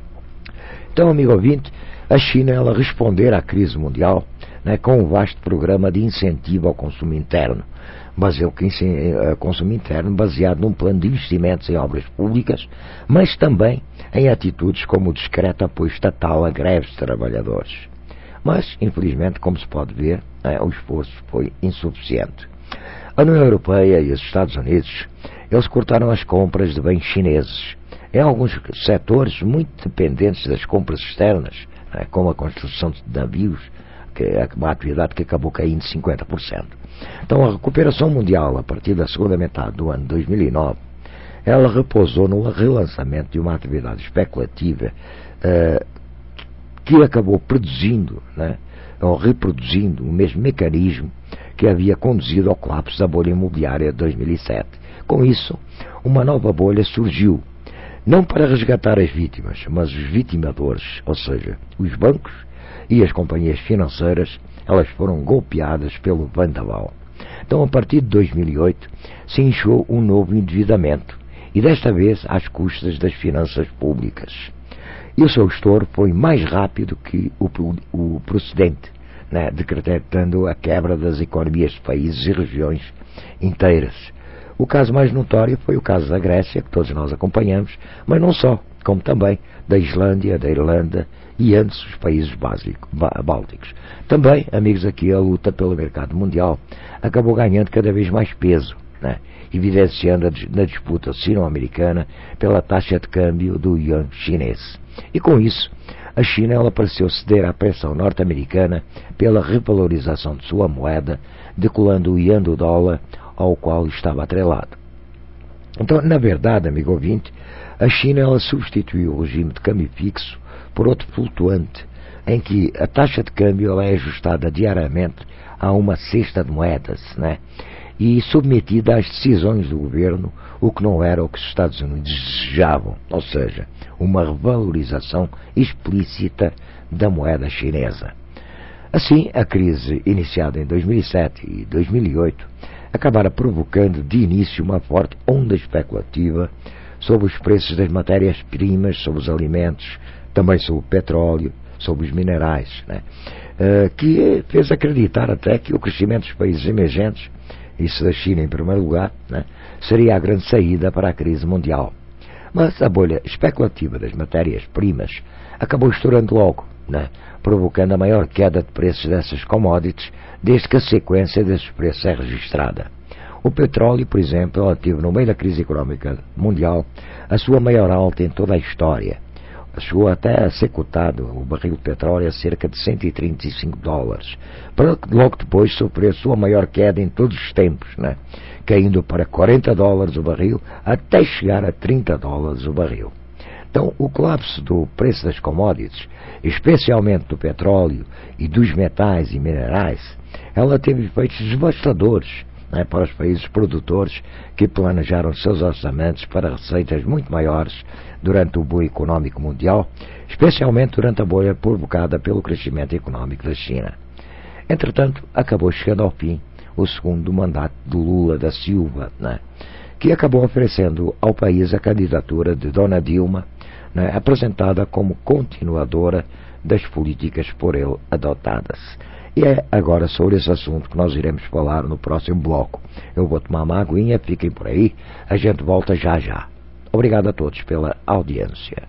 [SPEAKER 1] Então, amigo ouvinte, a China ela responder à crise mundial, né, com um vasto programa de incentivo ao consumo interno, baseado em consumo interno baseado num plano de investimentos em obras públicas, mas também em atitudes como o discreto apoio estatal a greves de trabalhadores. Mas, infelizmente, como se pode ver, né, o esforço foi insuficiente. A União Europeia e os Estados Unidos, eles cortaram as compras de bens chineses em alguns setores muito dependentes das compras externas, né, como a construção de navios, que é uma atividade que acabou caindo cinquenta por cento. Então, a recuperação mundial, a partir da segunda metade do ano dois mil e nove, ela repousou no relançamento de uma atividade especulativa uh, que acabou produzindo, né, ou reproduzindo o mesmo mecanismo que havia conduzido ao colapso da bolha imobiliária de dois mil e sete. Com isso, uma nova bolha surgiu, não para resgatar as vítimas, mas os vitimadores, ou seja, os bancos e as companhias financeiras, elas foram golpeadas pelo vendaval. Então, a partir de dois mil e oito, se iniciou um novo endividamento, e desta vez às custas das finanças públicas. E o seu estouro foi mais rápido que o, o procedente, né, decretando a quebra das economias de países e regiões inteiras. O caso mais notório foi o caso da Grécia, que todos nós acompanhamos, mas não só. como também da Islândia, da Irlanda e antes os países básico, bálticos. Também, amigos, aqui a luta pelo mercado mundial acabou ganhando cada vez mais peso, né? Evidenciando na disputa sino-americana pela taxa de câmbio do yuan chinês. E com isso, a China ela pareceu ceder à pressão norte-americana pela revalorização de sua moeda, decolando o yuan do dólar ao qual estava atrelado. Então, na verdade, amigo ouvinte, a China ela substituiu o regime de câmbio fixo por outro flutuante, em que a taxa de câmbio ela é ajustada diariamente a uma cesta de moedas, né? E submetida às decisões do governo, o que não era o que os Estados Unidos desejavam, ou seja, uma revalorização explícita da moeda chinesa. Assim, a crise iniciada em dois mil e sete e dois mil e oito acabara provocando de início uma forte onda especulativa sobre os preços das matérias-primas, sobre os alimentos, também sobre o petróleo, sobre os minerais, né? uh, que fez acreditar até que o crescimento dos países emergentes, isso da China em primeiro lugar, né, seria a grande saída para a crise mundial. Mas a bolha especulativa das matérias-primas acabou estourando logo, né, provocando a maior queda de preços dessas commodities desde que a sequência desses preços é registrada. O petróleo, por exemplo, ela teve no meio da crise económica mundial a sua maior alta em toda a história. Chegou até a ser cotado o barril de petróleo a cerca de cento e trinta e cinco dólares, para logo depois sofrer a sua maior queda em todos os tempos, né? Caindo para quarenta dólares o barril até chegar a trinta dólares o barril. Então, o colapso do preço das commodities, especialmente do petróleo e dos metais e minerais, ela teve efeitos devastadores, né, para os países produtores que planejaram seus orçamentos para receitas muito maiores durante o boom económico mundial, especialmente durante a bolha provocada pelo crescimento económico da China. Entretanto, acabou chegando ao fim o segundo mandato do Lula da Silva, né, que acabou oferecendo ao país a candidatura de Dona Dilma, né, apresentada como continuadora das políticas por ele adotadas. E é agora sobre esse assunto que nós iremos falar no próximo bloco. Eu vou tomar uma aguinha, fiquem por aí, a gente volta já já. Obrigado a todos pela audiência.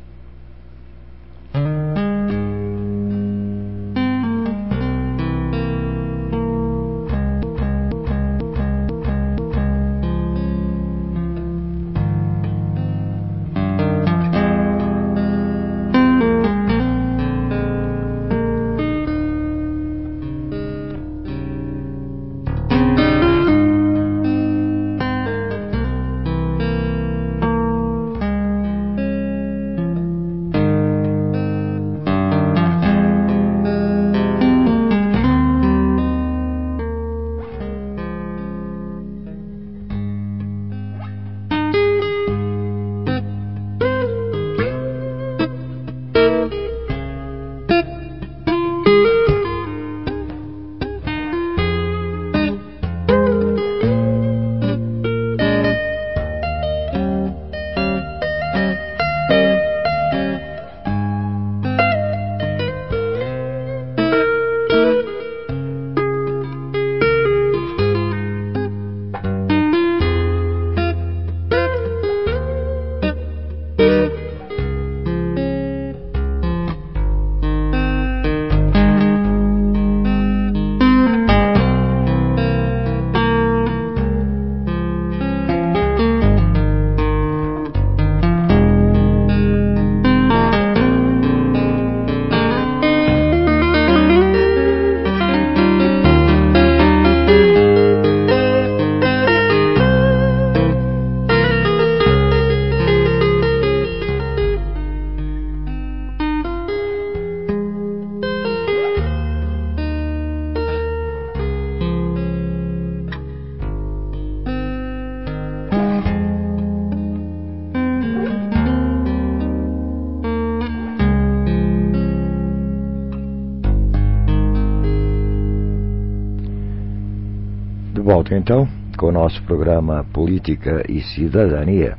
[SPEAKER 1] De volta então com o nosso programa Política e Cidadania.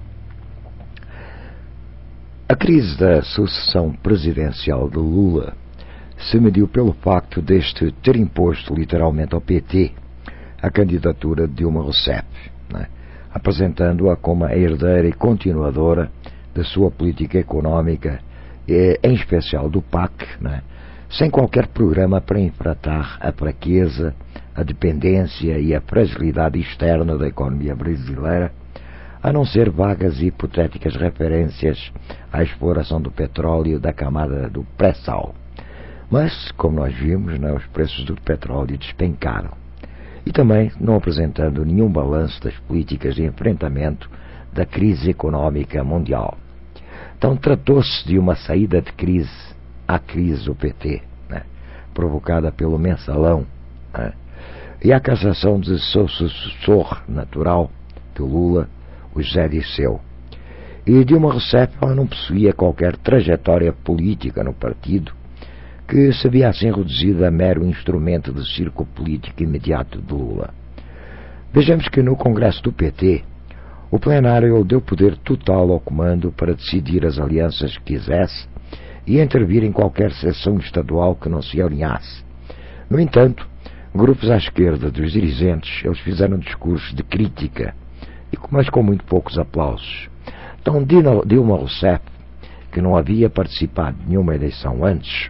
[SPEAKER 1] A crise da sucessão presidencial de Lula se mediu pelo facto deste ter imposto literalmente ao P T a candidatura de Dilma Rousseff, né, apresentando-a como a herdeira e continuadora da sua política económica, em especial do P A C, né, sem qualquer programa para enfrentar a fraqueza, a dependência e a fragilidade externa da economia brasileira, a não ser vagas e hipotéticas referências à exploração do petróleo da camada do pré-sal. Mas, como nós vimos, né, os preços do petróleo despencaram. E também não apresentando nenhum balanço das políticas de enfrentamento da crise económica mundial. Então tratou-se de uma saída de crise à crise do P T, né, provocada pelo mensalão, né, e a cassação de seu sucessor natural, do Lula, o José Dirceu. E Dilma Rousseff ela não possuía qualquer trajetória política no partido, que se via assim reduzida a mero instrumento de circo político imediato de Lula. Vejamos que no Congresso do P T, o plenário deu poder total ao comando para decidir as alianças que quisesse e intervir em qualquer sessão estadual que não se alinhasse. No entanto, grupos à esquerda dos dirigentes, eles fizeram discursos de crítica, mas com muito poucos aplausos. Então, Dilma Rousseff, que não havia participado de nenhuma eleição antes,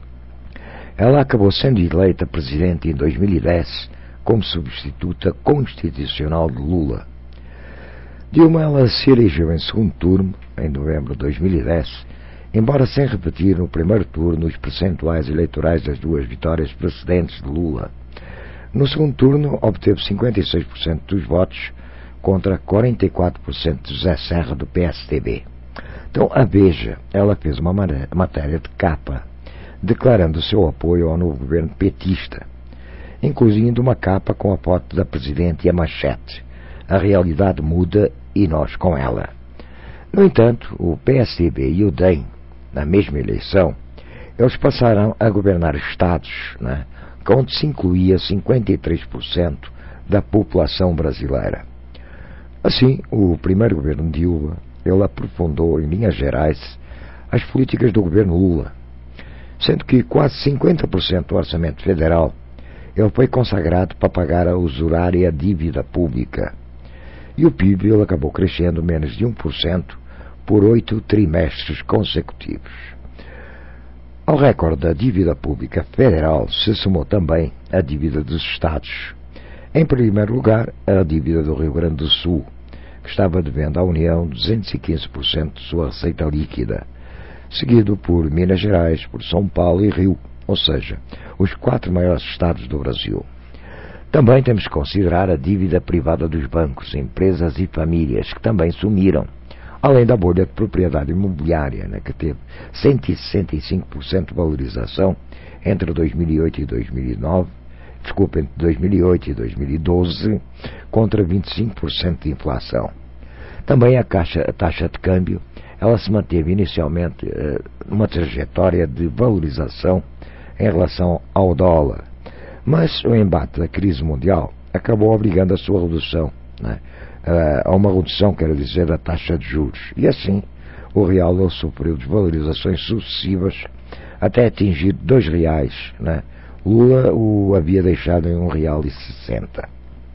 [SPEAKER 1] ela acabou sendo eleita presidente em dois mil e dez como substituta constitucional de Lula. Dilma ela se elegeu em segundo turno, em novembro de dois mil e dez, embora sem repetir no primeiro turno os percentuais eleitorais das duas vitórias precedentes de Lula. No segundo turno, obteve cinquenta e seis por cento dos votos contra quarenta e quatro por cento de José Serra, do P S D B. Então, a Veja, ela fez uma matéria de capa, declarando seu apoio ao novo governo petista, incluindo uma capa com a foto da Presidente e a manchete: a realidade muda e nós com ela. No entanto, o P S D B e o D E M, na mesma eleição, eles passaram a governar estados, né, onde se incluía cinquenta e três por cento da população brasileira. Assim, o primeiro governo de Dilma, ele aprofundou em linhas gerais as políticas do governo Lula, sendo que quase cinquenta por cento do orçamento federal ele foi consagrado para pagar a usurária dívida pública. E o P I B ele acabou crescendo menos de um por cento por oito trimestres consecutivos. Ao recorde da dívida pública federal se somou também a dívida dos estados. Em primeiro lugar, a dívida do Rio Grande do Sul, que estava devendo à União duzentos e quinze por cento de sua receita líquida, seguido por Minas Gerais, por São Paulo e Rio, ou seja, os quatro maiores estados do Brasil. Também temos que considerar a dívida privada dos bancos, empresas e famílias, que também sumiram, além da bolha de propriedade imobiliária, né, que teve cento e sessenta e cinco por cento de valorização entre dois mil e oito e dois mil e nove, desculpa, entre dois mil e oito e dois mil e doze, contra vinte e cinco por cento de inflação. Também a, caixa, a taxa de câmbio, ela se manteve inicialmente uh, numa trajetória de valorização em relação ao dólar, mas o embate da crise mundial acabou obrigando a sua redução, né, uh, a uma redução, quero dizer, da taxa de juros, e assim o real ele sofreu desvalorizações sucessivas até atingir dois reais, né. Lula o havia deixado em um real e sessenta.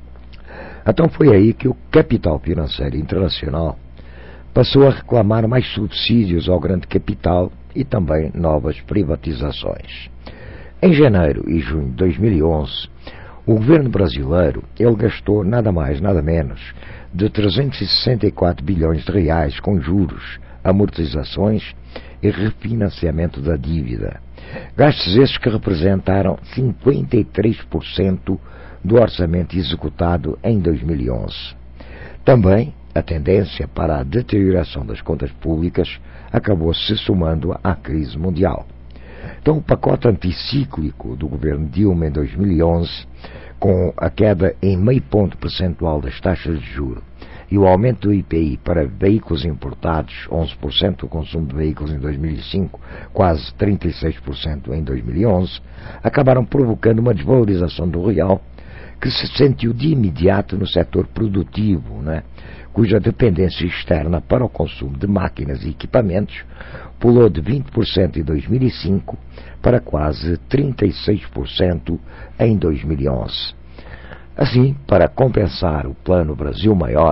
[SPEAKER 1] Então foi aí que o capital financeiro internacional passou a reclamar mais subsídios ao grande capital e também novas privatizações. Em janeiro e junho de dois mil e onze, o governo brasileiro ele gastou nada mais, nada menos de trezentos e sessenta e quatro bilhões de reais com juros, amortizações e refinanciamento da dívida. Gastos esses que representaram cinquenta e três por cento do orçamento executado em dois mil e onze. Também a tendência para a deterioração das contas públicas acabou se somando à crise mundial. Então, o pacote anticíclico do governo Dilma em dois mil e onze, com a queda em meio ponto percentual das taxas de juros e o aumento do I P I para veículos importados, onze por cento do consumo de veículos em dois mil e cinco, quase trinta e seis por cento em dois mil e onze, acabaram provocando uma desvalorização do real que se sentiu de imediato no setor produtivo, né, cuja dependência externa para o consumo de máquinas e equipamentos pulou de vinte por cento em dois mil e cinco para quase trinta e seis por cento em dois mil e onze. Assim, para compensar o Plano Brasil Maior,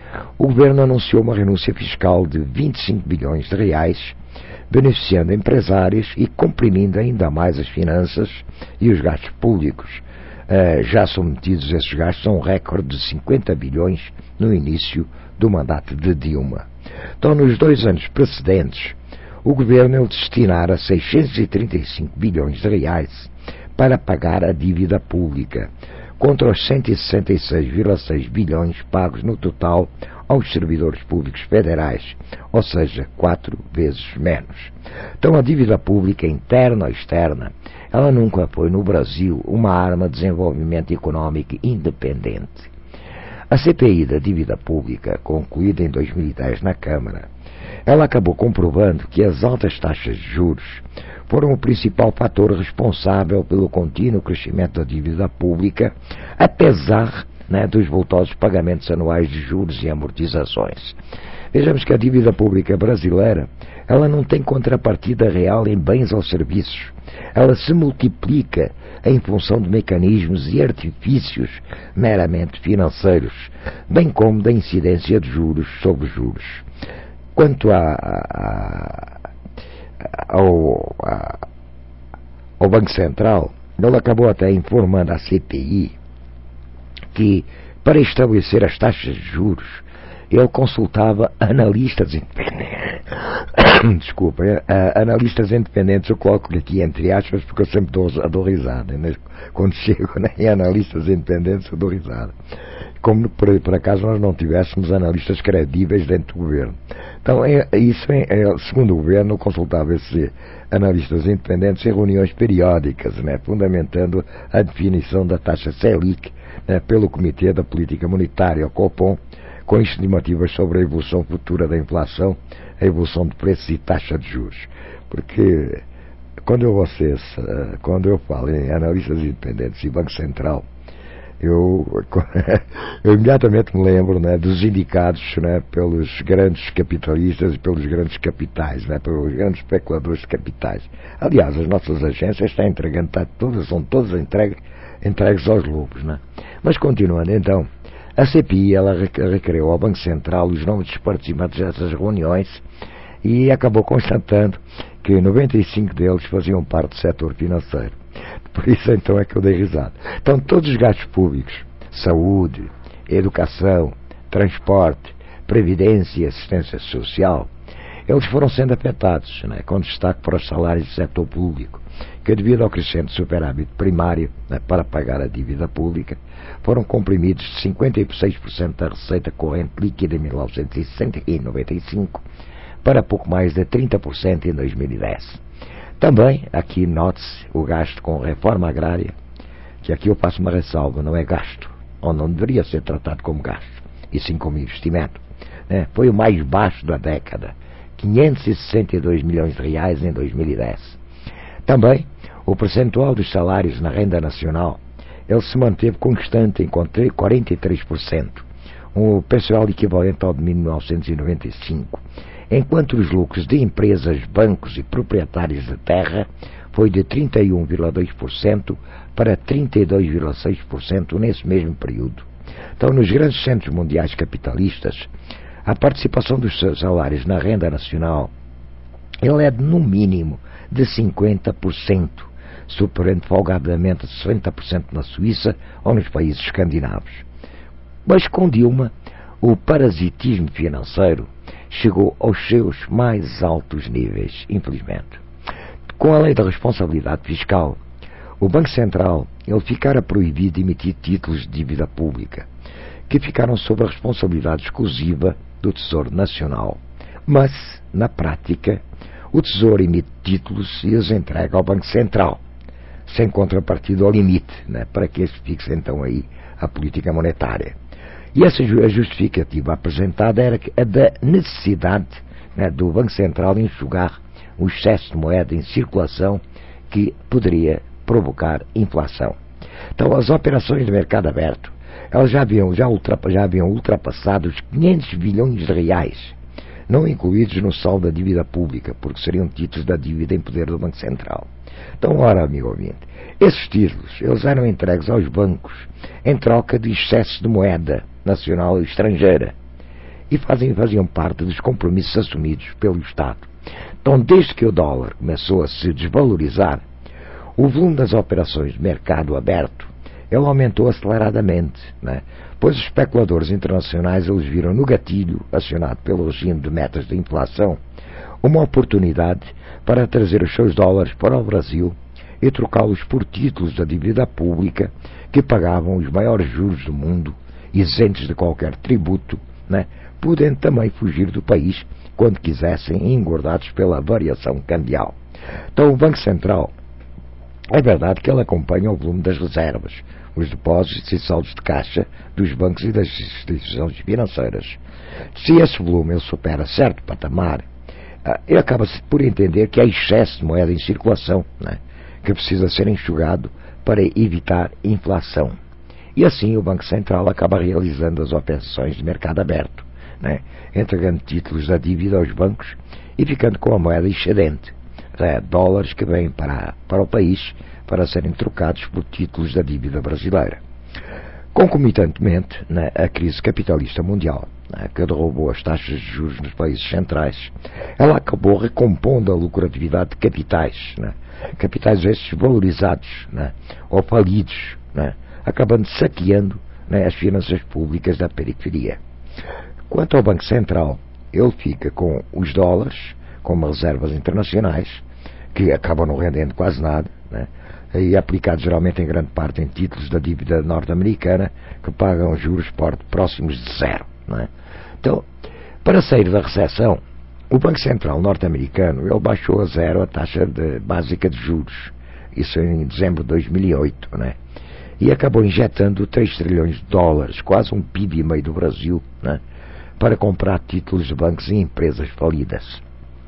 [SPEAKER 1] o governo anunciou uma renúncia fiscal de vinte e cinco bilhões de reais, beneficiando empresários e comprimindo ainda mais as finanças e os gastos públicos. Uh, já submetidos esses gastos a um recorde de cinquenta bilhões no início do mandato de Dilma. Então, nos dois anos precedentes, o governo destinara seiscentos e trinta e cinco bilhões de reais para pagar a dívida pública, contra os cento e sessenta e seis vírgula seis bilhões pagos no total aos servidores públicos federais, ou seja, quatro vezes menos. Então, a dívida pública, interna ou externa, ela nunca foi no Brasil uma arma de desenvolvimento econômico independente. A C P I da dívida pública, concluída em dois mil e dez na Câmara, ela acabou comprovando que as altas taxas de juros foram o principal fator responsável pelo contínuo crescimento da dívida pública, apesar, né, dos voltosos pagamentos anuais de juros e amortizações. Vejamos que a dívida pública brasileira, ela não tem contrapartida real em bens ou serviços. Ela se multiplica em função de mecanismos e artifícios meramente financeiros, bem como da incidência de juros sobre juros. Quanto a, a, ao, a, ao Banco Central, ele acabou até informando à C P I que, para estabelecer as taxas de juros, ele consultava analistas independentes. Desculpa, analistas independentes, eu coloco aqui entre aspas, porque eu sempre dou, dou risada. Né? Quando chego, né, em analistas independentes, eu dou risada. Como por, por acaso nós não tivéssemos analistas credíveis dentro do governo. Então, é, isso, é, segundo o governo, consultava esses analistas independentes em reuniões periódicas, né, fundamentando a definição da taxa Selic, né, pelo Comitê da Política Monetária, o Copom, com estimativas sobre a evolução futura da inflação, a evolução de preços e taxa de juros. Porque quando eu, vocês, quando eu falo em analistas independentes e Banco Central, eu, eu imediatamente me lembro, né, dos indicados, né, pelos grandes capitalistas e pelos grandes capitais, né, pelos grandes especuladores de capitais. Aliás, as nossas agências estão entregando, tá, todas, são todas entregues, entregues aos lobos. Né? Mas continuando, então, a C P I ela requereu ao Banco Central os nomes dos participantes dessas reuniões e acabou constatando que noventa e cinco deles faziam parte do setor financeiro. Por isso, então, é que eu dei risada. Então, todos os gastos públicos, saúde, educação, transporte, previdência e assistência social, eles foram sendo afetados, né, com destaque para os salários do setor público, que devido ao crescente superávit primário, né, para pagar a dívida pública, foram comprimidos de cinquenta e seis por cento da receita corrente líquida em mil novecentos e noventa e cinco para pouco mais de trinta por cento em dois mil e dez. Também, aqui note-se o gasto com reforma agrária, que aqui eu faço uma ressalva, não é gasto, ou não deveria ser tratado como gasto, e sim como investimento, né? Foi o mais baixo da década, quinhentos e sessenta e dois milhões de reais em dois mil e dez. Também, o percentual dos salários na renda nacional, ele se manteve constante em quarenta e três por cento, um percentual equivalente ao de mil novecentos e noventa e cinco, enquanto os lucros de empresas, bancos e proprietários de terra foi de trinta e um vírgula dois por cento para trinta e dois vírgula seis por cento nesse mesmo período. Então, nos grandes centros mundiais capitalistas, a participação dos salários na renda nacional ele é, no mínimo, de cinquenta por cento, superando folgadamente sessenta por cento na Suíça ou nos países escandinavos. Mas com Dilma, o parasitismo financeiro chegou aos seus mais altos níveis, infelizmente. Com a lei da responsabilidade fiscal, o Banco Central ele ficara proibido de emitir títulos de dívida pública, que ficaram sob a responsabilidade exclusiva do Tesouro Nacional. Mas, na prática, o Tesouro emite títulos e os entrega ao Banco Central, sem contrapartida ao limite, né, para que se fixe então aí a política monetária. E essa justificativa apresentada era a da necessidade, né, do Banco Central enxugar o excesso de moeda em circulação que poderia provocar inflação. Então, as operações de mercado aberto, elas já haviam, já ultrapa, já haviam ultrapassado os quinhentos bilhões de reais, não incluídos no saldo da dívida pública, porque seriam títulos da dívida em poder do Banco Central. Então, ora, amigo ouvinte, esses títulos, eles eram entregues aos bancos em troca de excesso de moeda nacional e estrangeira. e fazem, faziam parte dos compromissos assumidos pelo Estado. Então, desde que o dólar começou a se desvalorizar, o volume das operações de mercado aberto ele aumentou aceleradamente, né? Pois os especuladores internacionais eles viram no gatilho acionado pelo regime de metas de inflação uma oportunidade para trazer os seus dólares para o Brasil e trocá-los por títulos da dívida pública que pagavam os maiores juros do mundo, isentos de qualquer tributo, né? Podendo também fugir do país quando quisessem, engordados pela variação cambial. Então o Banco Central, é verdade que ele acompanha o volume das reservas, os depósitos e saldos de caixa dos bancos e das instituições financeiras. Se esse volume ele supera certo patamar, ele acaba-se por entender que há excesso de moeda em circulação, né, que precisa ser enxugado para evitar inflação. E assim o Banco Central acaba realizando as operações de mercado aberto, né, entregando títulos da dívida aos bancos e ficando com a moeda excedente, é, dólares que vêm para, para o país para serem trocados por títulos da dívida brasileira. Concomitantemente, né, a crise capitalista mundial, né, que derrubou as taxas de juros nos países centrais, ela acabou recompondo a lucratividade de capitais, né, capitais estes valorizados, né, ou falidos, né, acabando saqueando, né, as finanças públicas da periferia. Quanto ao Banco Central, ele fica com os dólares como reservas internacionais, que acabam não rendendo quase nada, né, e aplicados geralmente em grande parte em títulos da dívida norte-americana, que pagam juros próximos de zero. Né? Então, para sair da recessão, o Banco Central norte-americano ele baixou a zero a taxa de, básica de juros, isso em dezembro de dois mil e oito, né? E acabou injetando três trilhões de dólares, quase um P I B e meio do Brasil, né, para comprar títulos de bancos e empresas falidas.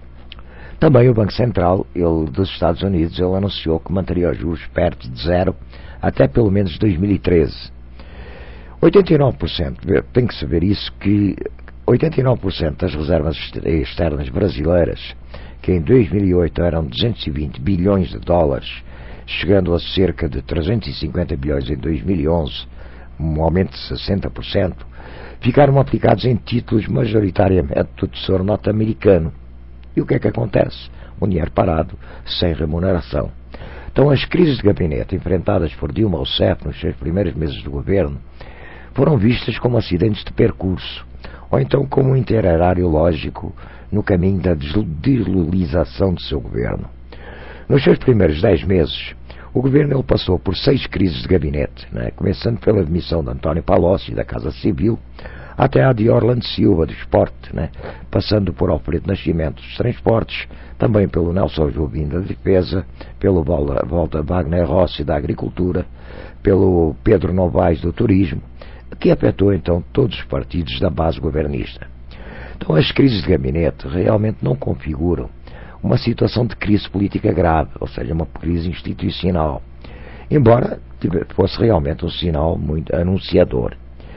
[SPEAKER 1] Também o Banco Central ele, dos Estados Unidos ele anunciou que manteria os juros perto de zero até pelo menos dois mil e treze. oitenta e nove por cento, tem que saber isso, que oitenta e nove por cento das reservas externas brasileiras, que em dois mil e oito eram duzentos e vinte bilhões de dólares, chegando a cerca de trezentos e cinquenta bilhões em dois mil e onze, um aumento de sessenta por cento, ficaram aplicados em títulos majoritariamente do Tesouro norte-americano. E o que é que acontece? Um dinheiro parado, sem remuneração. Então as crises de gabinete enfrentadas por Dilma Rousseff nos seus primeiros meses de governo foram vistas como acidentes de percurso, ou então como um itinerário lógico no caminho da deslulização do seu governo. Nos seus primeiros dez meses, o governo ele passou por seis crises de gabinete, né, começando pela demissão de António Palocci da Casa Civil, até a de Orlando Silva do Esporte, né, passando por Alfredo Nascimento dos Transportes, também pelo Nelson Jobim da Defesa, pelo Walter Wagner Rossi da Agricultura, pelo Pedro Novaes do Turismo, que afetou então todos os partidos da base governista. Então as crises de gabinete realmente não configuram uma situação de crise política grave, ou seja, uma crise institucional, embora fosse realmente um sinal muito anunciador.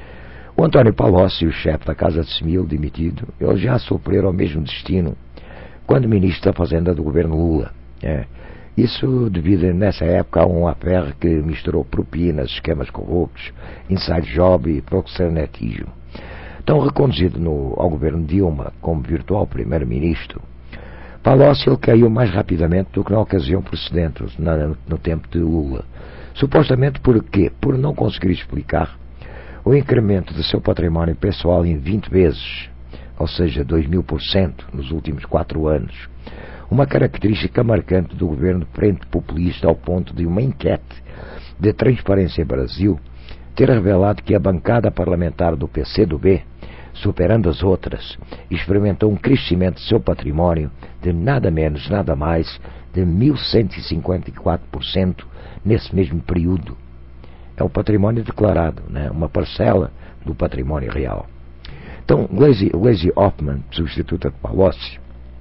[SPEAKER 1] O António Palocci, o chefe da Casa Civil demitido, ele já sofreram o mesmo destino quando ministro da Fazenda do governo Lula. É. Isso devido, nessa época, a um affaire que misturou propinas, esquemas corruptos, inside job e proxenetismo. Então, reconduzido no, ao governo Dilma como virtual primeiro-ministro, Palocci ele caiu mais rapidamente do que na ocasião precedente, no, no tempo de Lula. Supostamente por quê? Por não conseguir explicar o incremento do seu património pessoal em vinte vezes, ou seja, dois mil por cento nos últimos quatro anos. Uma característica marcante do governo frente populista ao ponto de uma enquete de Transparência Brasil ter revelado que a bancada parlamentar do P C do B, superando as outras, experimentou um crescimento de seu património de nada menos, nada mais de mil cento e cinquenta e quatro por cento nesse mesmo período. É o património declarado, né? Uma parcela do património real. Então, Gleisi Hoffmann, substituta de Palocci,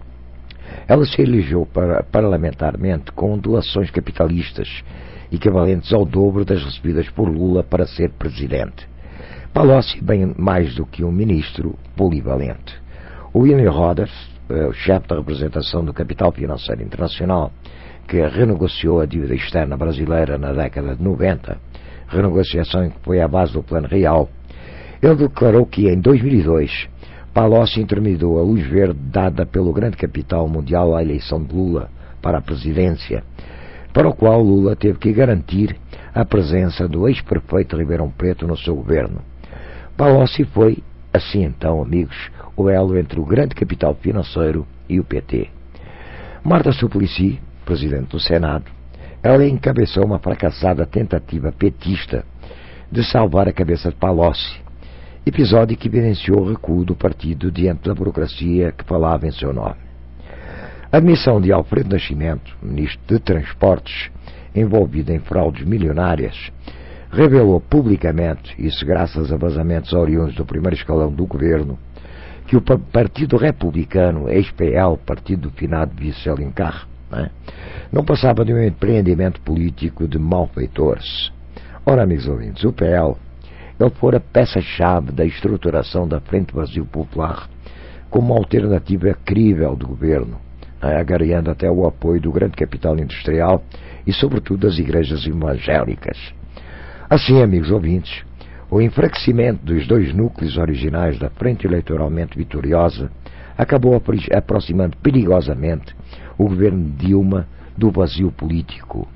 [SPEAKER 1] ela se elegeu para, parlamentarmente com doações capitalistas equivalentes ao dobro das recebidas por Lula para ser presidente. Palocci, bem mais do que um ministro polivalente. William Roders, o chefe da representação do capital financeiro internacional, que renegociou a dívida externa brasileira na década de noventa, renegociação que foi à base do Plano Real, ele declarou que em dois mil e dois Palocci intermediou a luz verde dada pelo grande capital mundial à eleição de Lula para a presidência, para o qual Lula teve que garantir a presença do ex-prefeito Ribeirão Preto no seu governo. Palocci foi, assim então, amigos, o elo entre o grande capital financeiro e o P T. Marta Suplicy, presidente do Senado, ela encabeçou uma fracassada tentativa petista de salvar a cabeça de Palocci, episódio que evidenciou o recuo do partido diante da burocracia que falava em seu nome. A admissão de Alfredo Nascimento, ministro de Transportes, envolvido em fraudes milionárias, revelou publicamente, isso graças a vazamentos oriundos do primeiro escalão do governo, que o Partido Republicano, ex-P L, partido do finado vice Alencar, não, não passava de um empreendimento político de malfeitores. Ora, amigos ouvintes, o P L, ele fora peça-chave da estruturação da Frente Brasil Popular como uma alternativa crível do governo, agariando até o apoio do grande capital industrial e, sobretudo, das igrejas evangélicas. Assim, amigos ouvintes, o enfraquecimento dos dois núcleos originais da frente eleitoralmente vitoriosa acabou aproximando perigosamente o governo de Dilma do vazio político.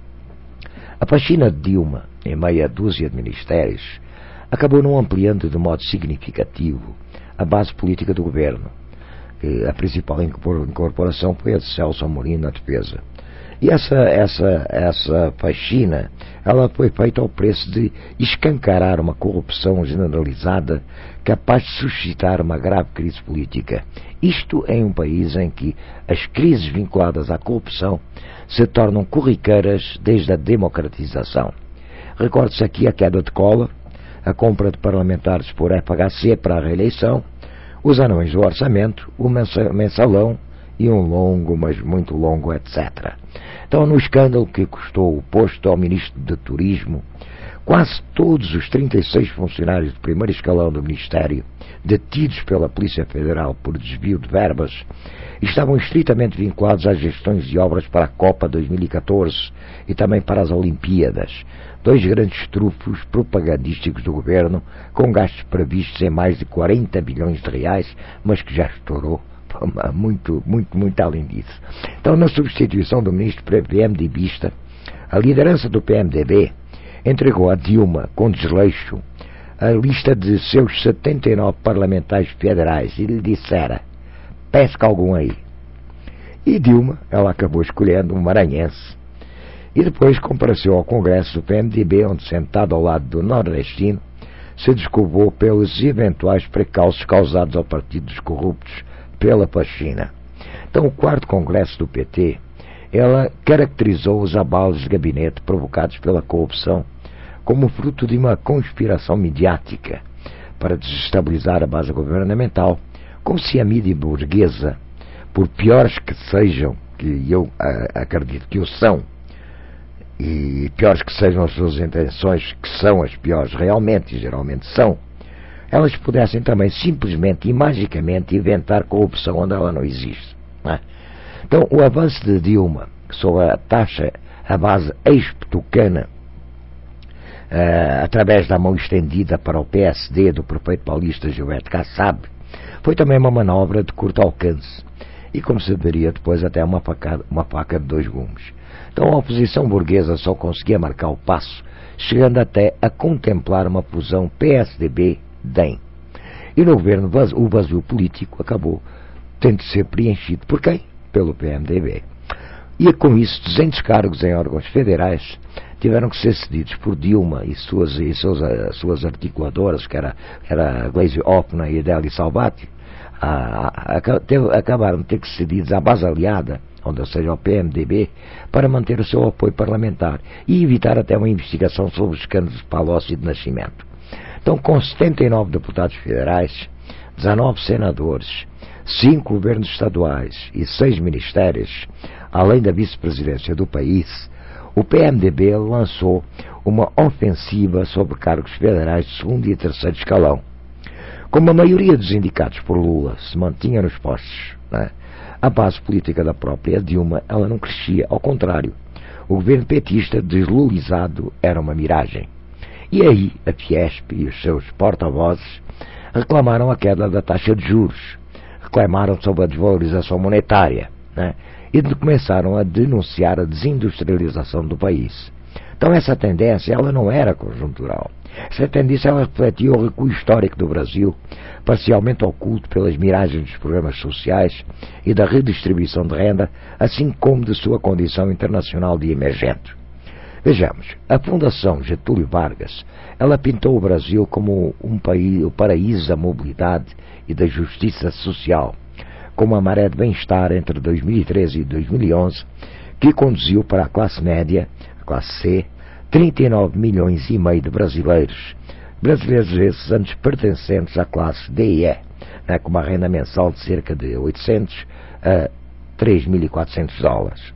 [SPEAKER 1] A faxina de Dilma, em meia dúzia de ministérios, acabou não ampliando de modo significativo a base política do governo. A principal incorporação foi a de Celso Amorim na defesa. E essa, essa, essa faxina, ela foi feita ao preço de escancarar uma corrupção generalizada capaz de suscitar uma grave crise política. Isto em um país em que as crises vinculadas à corrupção se tornam corriqueiras desde a democratização. Recorde-se aqui a queda de Collor, a compra de parlamentares por F H C para a reeleição, os anões do orçamento, o mensalão e um longo, mas muito longo, etcétera. Então, no escândalo que custou o posto ao ministro de Turismo, quase todos os trinta e seis funcionários do primeiro escalão do Ministério, detidos pela Polícia Federal por desvio de verbas, estavam estritamente vinculados às gestões de obras para a Copa dois mil e catorze e também para as Olimpíadas, dois grandes trufos propagandísticos do governo, com gastos previstos em mais de quarenta bilhões de reais, mas que já estourou muito, muito, muito além disso. Então, na substituição do ministro PMDBista, a liderança do P M D B entregou a Dilma, com desleixo, a lista de seus setenta e nove parlamentares federais e lhe dissera: pesca algum aí. E Dilma, ela acabou escolhendo um maranhense. E depois compareceu ao Congresso do P M D B, onde, sentado ao lado do nordestino, se desculpou pelos eventuais precalços causados ao Partido dos Corruptos pela faxina. Então, o quarto Congresso do P T, ela caracterizou os abalos de gabinete provocados pela corrupção como fruto de uma conspiração midiática para desestabilizar a base governamental, como se a mídia burguesa, por piores que sejam, que eu a, acredito que o são, e piores que sejam as suas intenções, que são as piores realmente, e geralmente são, elas pudessem também simplesmente e magicamente inventar corrupção onde ela não existe. Não é? Então, o avanço de Dilma sobre a taxa, a base ex-tucana, uh, através da mão estendida para o P S D do prefeito paulista Gilberto Kassab, foi também uma manobra de curto alcance e, como se veria depois, até uma faca, uma faca de dois gumes. Então, a oposição burguesa só conseguia marcar o passo, chegando até a contemplar uma fusão P S D B D E M. E no governo o vazio político acabou tendo de ser preenchido por quem? Pelo P M D B. E com isso, duzentos cargos em órgãos federais tiveram que ser cedidos por Dilma e suas, e suas, suas articuladoras, que era, era Gleisi Hoffmann e Adélia Salvati, a, a, teve, acabaram de ter que ser cedidos à base aliada, onde, ou seja, ao P M D B, para manter o seu apoio parlamentar e evitar até uma investigação sobre os escândalos de Palocci e de Nascimento. Então, com setenta e nove deputados federais, dezanove senadores, cinco governos estaduais e seis ministérios, além da vice-presidência do país, o P M D B lançou uma ofensiva sobre cargos federais de segundo e terceiro escalão. Como a maioria dos indicados por Lula se mantinha nos postos, né, a base política da própria Dilma, ela não crescia, ao contrário. O governo petista deslulizado era uma miragem. E aí a Fiesp e os seus porta-vozes reclamaram a queda da taxa de juros, reclamaram sobre a desvalorização monetária, né? E começaram a denunciar a desindustrialização do país. Então essa tendência ela não era conjuntural. Essa tendência ela refletia o recuo histórico do Brasil, parcialmente oculto pelas miragens dos programas sociais e da redistribuição de renda, assim como de sua condição internacional de emergente. Vejamos, a Fundação Getúlio Vargas, ela pintou o Brasil como um país, o paraíso da mobilidade e da justiça social, com uma maré de bem-estar entre dois mil e treze e dois mil e onze, que conduziu para a classe média, a classe C, trinta e nove milhões e meio de brasileiros, brasileiros esses antes pertencentes à classe D e E, né, com uma renda mensal de cerca de oitocentos a três mil e quatrocentos dólares.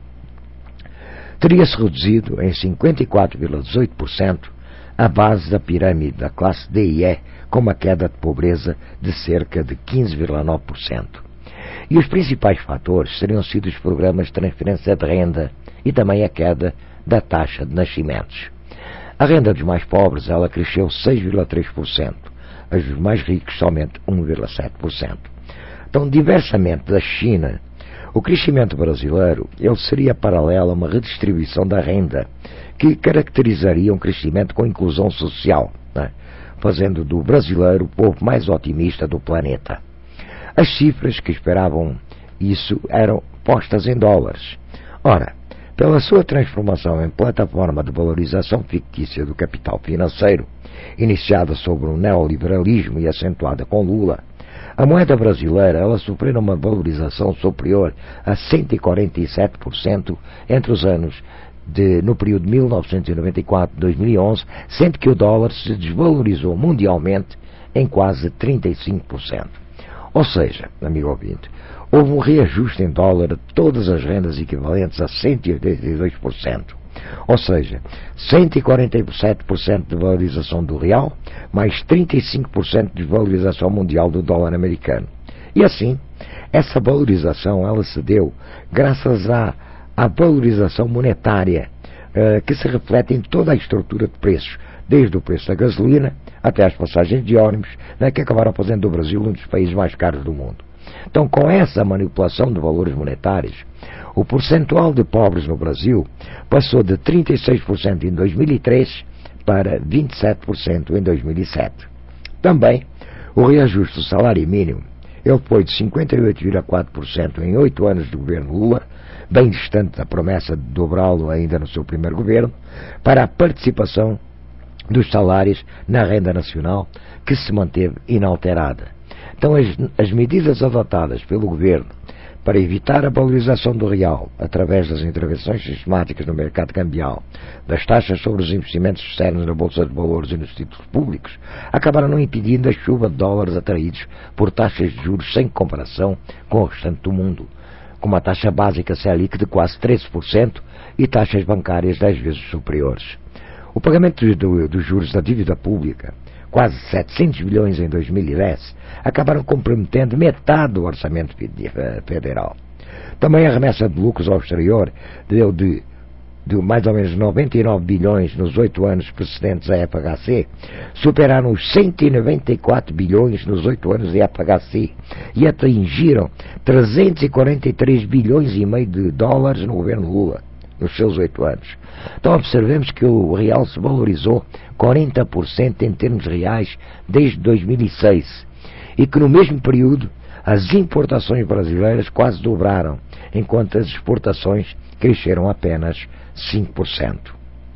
[SPEAKER 1] Teria-se reduzido em cinquenta e quatro vírgula dezoito por cento a base da pirâmide da classe D e E, com uma queda de pobreza de cerca de quinze vírgula nove por cento. E os principais fatores seriam sido os programas de transferência de renda e também a queda da taxa de nascimentos. A renda dos mais pobres ela cresceu seis vírgula três por cento, a dos mais ricos somente um vírgula sete por cento. Então, diversamente da China, o crescimento brasileiro ele seria paralelo a uma redistribuição da renda que caracterizaria um crescimento com inclusão social, né? Fazendo do brasileiro o povo mais otimista do planeta. As cifras que esperavam isso eram postas em dólares. Ora, pela sua transformação em plataforma de valorização fictícia do capital financeiro, iniciada sobre o neoliberalismo e acentuada com Lula, a moeda brasileira ela sofreu uma valorização superior a cento e quarenta e sete por cento entre os anos de, no período de mil novecentos e noventa e quatro a dois mil e onze, sendo que o dólar se desvalorizou mundialmente em quase trinta e cinco por cento. Ou seja, amigo ouvinte, houve um reajuste em dólar de todas as rendas equivalentes a cento e oitenta e dois por cento. Ou seja, cento e quarenta e sete por cento de valorização do real, mais trinta e cinco por cento de valorização mundial do dólar americano. E assim, essa valorização ela se deu graças à, à valorização monetária, eh, que se reflete em toda a estrutura de preços, desde o preço da gasolina até as passagens de ônibus, né, que acabaram fazendo do Brasil um dos países mais caros do mundo. Então, com essa manipulação de valores monetários, o percentual de pobres no Brasil passou de trinta e seis por cento em dois mil e três para vinte e sete por cento em dois mil e sete. Também, o reajuste do salário mínimo ele foi de cinquenta e oito vírgula quatro por cento em oito anos do governo Lula, bem distante da promessa de dobrá-lo ainda no seu primeiro governo, para a participação dos salários na renda nacional, que se manteve inalterada. Então, as, as medidas adotadas pelo governo para evitar a valorização do real, através das intervenções sistemáticas no mercado cambial, das taxas sobre os investimentos externos na Bolsa de Valores e nos títulos públicos, acabaram não impedindo a chuva de dólares atraídos por taxas de juros sem comparação com o restante do mundo, com uma taxa básica Selic de quase treze por cento e taxas bancárias dez vezes superiores. O pagamento dos do juros da dívida pública, quase setecentos bilhões em dois mil e dez, acabaram comprometendo metade do orçamento federal. Também a remessa de lucros ao exterior deu de, de mais ou menos noventa e nove bilhões nos oito anos precedentes à F H C, superaram os cento e noventa e quatro bilhões nos oito anos de F H C e atingiram trezentos e quarenta e três bilhões e meio de dólares no governo Lula, nos seus oito anos. Então observemos que o real se valorizou quarenta por cento em termos reais desde dois mil e seis e que no mesmo período as importações brasileiras quase dobraram, enquanto as exportações cresceram apenas cinco por cento.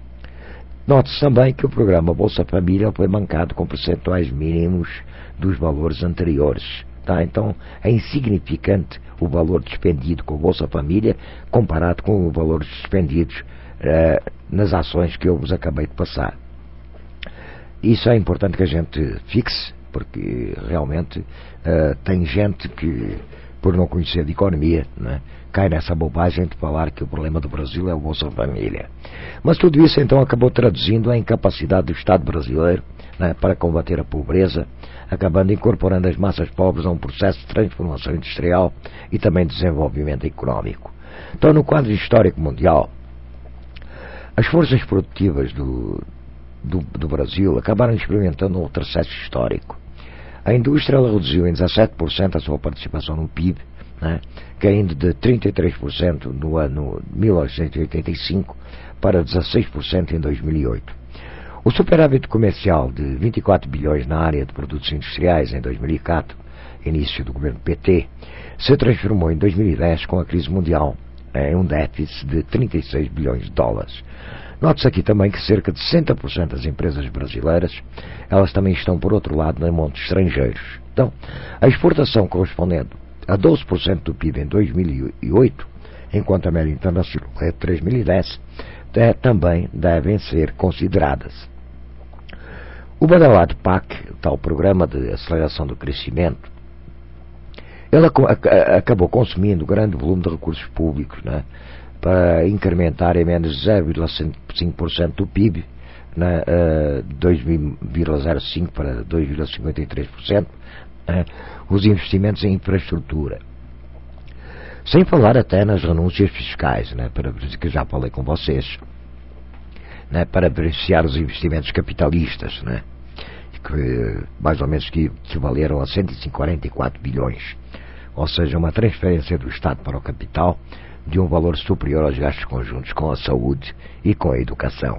[SPEAKER 1] Note-se também que o programa Bolsa Família foi bancado com percentuais mínimos dos valores anteriores. Tá? Então é insignificante o valor despendido com o Bolsa Família comparado com os valores despendidos eh, nas ações que eu vos acabei de passar. Isso é importante que a gente fixe, porque realmente uh, tem gente que, por não conhecer de economia, né, cai nessa bobagem de falar que o problema do Brasil é o Bolsa Família. Mas tudo isso então acabou traduzindo a incapacidade do Estado brasileiro, né, para combater a pobreza, acabando incorporando as massas pobres a um processo de transformação industrial e também de desenvolvimento económico. Então, no quadro histórico mundial, as forças produtivas do Do, do Brasil acabaram experimentando um retrocesso histórico. A indústria ela reduziu em dezassete por cento a sua participação no P I B, né, caindo de trinta e três por cento no ano mil novecentos e oitenta e cinco para dezasseis por cento em dois mil e oito. O superávit comercial de vinte e quatro bilhões na área de produtos industriais em dois mil e quatro, início do governo P T, se transformou em dois mil e dez com a crise mundial em um déficit de trinta e seis bilhões de dólares. Note-se aqui também que cerca de sessenta por cento das empresas brasileiras, elas também estão, por outro lado, em montes estrangeiros. Então, a exportação correspondendo a doze por cento do P I B em dois mil e oito, enquanto a média internacional é de três mil e dez, é, também devem ser consideradas. O badalado P A C, o tal Programa de Aceleração do Crescimento, ele acabou consumindo grande volume de recursos públicos, né, para incrementar em menos de zero vírgula cinco por cento do P I B, né, dois vírgula zero cinco por cento para dois vírgula cinquenta e três por cento, né, os investimentos em infraestrutura. Sem falar até nas renúncias fiscais, né, para, que já falei com vocês, né, para beneficiar os investimentos capitalistas, né, que mais ou menos que equivaleram a cento e quarenta e quatro bilhões. Ou seja, uma transferência do Estado para o capital de um valor superior aos gastos conjuntos com a saúde e com a educação.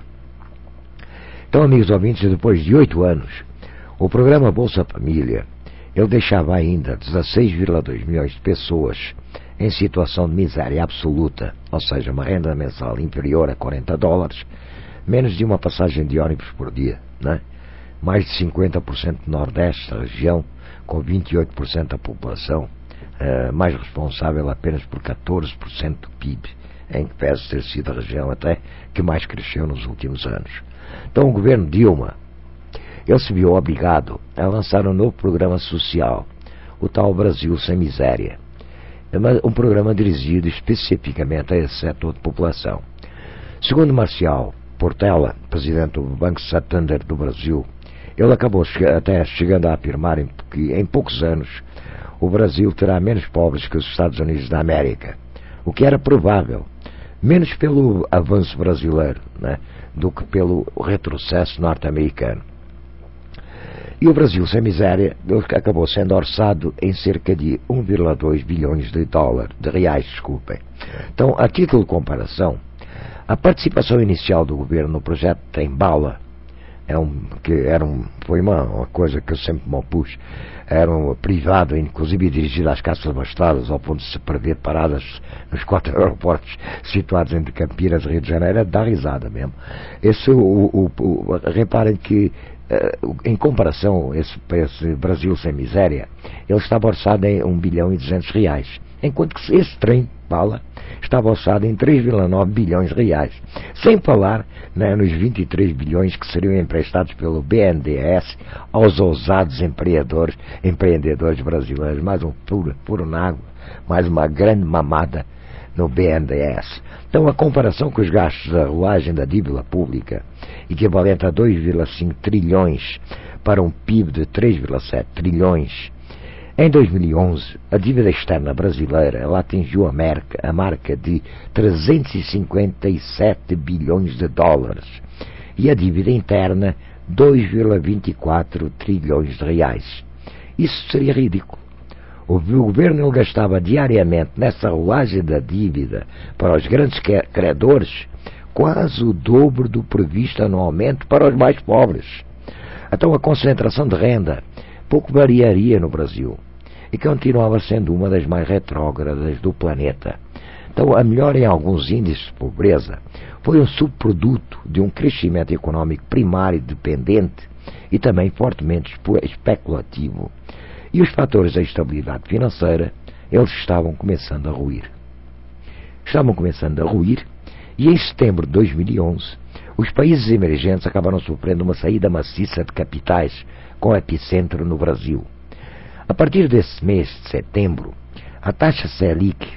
[SPEAKER 1] Então, amigos ouvintes, depois de oito anos, o programa Bolsa Família, ele deixava ainda dezasseis vírgula dois milhões de pessoas em situação de miséria absoluta, ou seja, uma renda mensal inferior a quarenta dólares, menos de uma passagem de ônibus por dia, né? Mais de cinquenta por cento do Nordeste, da região, com vinte e oito por cento da população, Uh, mais responsável apenas por catorze por cento do P I B, em que pese ter sido a região até que mais cresceu nos últimos anos. Então o governo Dilma, ele se viu obrigado a lançar um novo programa social, o tal Brasil Sem Miséria, um programa dirigido especificamente a esse setor de população. Segundo Marcial Portela, presidente do Banco Santander do Brasil, ele acabou até chegando a afirmar que em poucos anos o Brasil terá menos pobres que os Estados Unidos da América, o que era provável, menos pelo avanço brasileiro, né, do que pelo retrocesso norte-americano. E o Brasil Sem Miséria acabou sendo orçado em cerca de um vírgula dois bilhões de dólares, de reais, desculpem. Então, a título de comparação, a participação inicial do governo no projeto Trem Bala, é um, que era um, foi uma, uma coisa que eu sempre me opus, era um privado, inclusive dirigido às caças abastadas, ao ponto de se prever paradas nos quatro aeroportos situados entre Campinas e Rio de Janeiro, dá risada mesmo. Esse, o, o, o, reparem que, uh, em comparação, esse, esse Brasil Sem Miséria, ele estava orçado em um bilhão e duzentos reais, enquanto que esse trem bala estava orçado em três vírgula nove bilhões de reais, sem falar, né, nos vinte e três bilhões que seriam emprestados pelo B N D E S aos ousados empreendedores, empreendedores brasileiros. Mais um puro, puro na água, mais uma grande mamada no B N D E S. Então, a comparação com os gastos da rolagem da dívida pública, equivalente a dois vírgula cinco trilhões para um P I B de três vírgula sete trilhões, em dois mil e onze, a dívida externa brasileira ela atingiu a marca, a marca de trezentos e cinquenta e sete bilhões de dólares e a dívida interna dois vírgula vinte e quatro trilhões de reais. Isso seria ridículo. O governo ele gastava diariamente nessa rolagem da dívida para os grandes credores quase o dobro do previsto anualmente para os mais pobres. Então a concentração de renda pouco variaria no Brasil e continuava sendo uma das mais retrógradas do planeta. Então, a melhora em alguns índices de pobreza foi um subproduto de um crescimento econômico primário dependente e também fortemente especulativo. E os fatores da estabilidade financeira, eles estavam começando a ruir. Estavam começando a ruir e em setembro de dois mil e onze, os países emergentes acabaram sofrendo uma saída maciça de capitais com epicentro no Brasil. A partir desse mês de setembro, a taxa Selic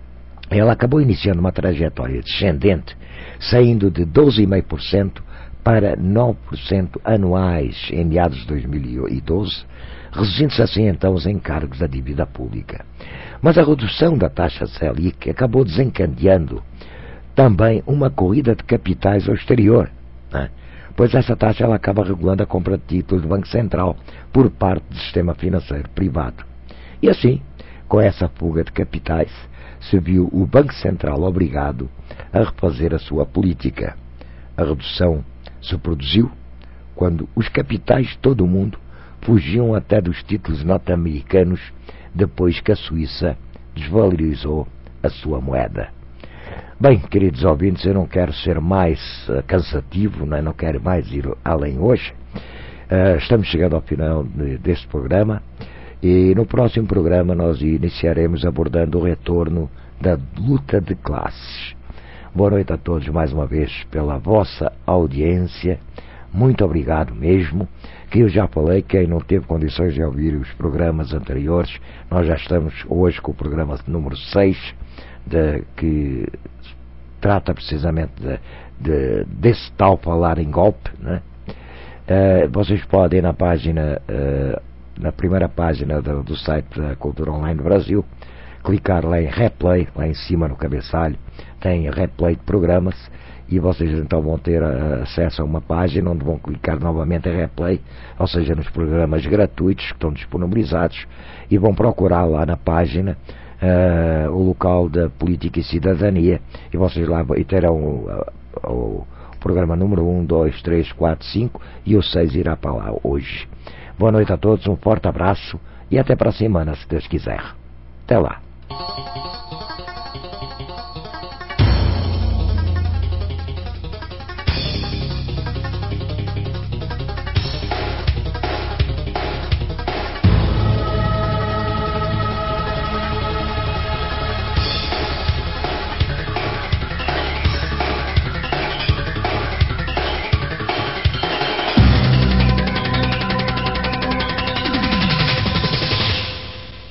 [SPEAKER 1] ela acabou iniciando uma trajetória descendente, saindo de doze vírgula cinco por cento para nove por cento anuais em meados de dois mil e doze, reduzindo-se assim então os encargos da dívida pública. Mas a redução da taxa Selic acabou desencadeando também uma corrida de capitais ao exterior, né? pois essa taxa ela acaba regulando a compra de títulos do Banco Central por parte do sistema financeiro privado. E assim, com essa fuga de capitais, se viu o Banco Central obrigado a refazer a sua política. A redução se produziu quando os capitais de todo o mundo fugiam até dos títulos norte-americanos depois que a Suíça desvalorizou a sua moeda. Bem, queridos ouvintes, eu não quero ser mais uh, cansativo, não, é? Não quero mais ir além hoje. Uh, estamos chegando ao final de, deste programa e no próximo programa nós iniciaremos abordando o retorno da luta de classes. Boa noite a todos mais uma vez pela vossa audiência. Muito obrigado mesmo, que eu já falei, quem não teve condições de ouvir os programas anteriores, nós já estamos hoje com o programa número seis, de, que trata precisamente de, de, desse tal falar em golpe, né? Uh, vocês podem na página, uh, na primeira página do, do site da Cultura Online Brasil, clicar lá em replay, lá em cima no cabeçalho, tem replay de programas, e vocês então vão ter uh, acesso a uma página onde vão clicar novamente em replay, ou seja, nos programas gratuitos que estão disponibilizados, e vão procurar lá na página uh, o local da Política e Cidadania, e vocês lá e terão uh, o programa número um, dois, três, quatro, cinco, e o seis irá para lá hoje. Boa noite a todos, um forte abraço, e até para a semana, se Deus quiser. Até lá.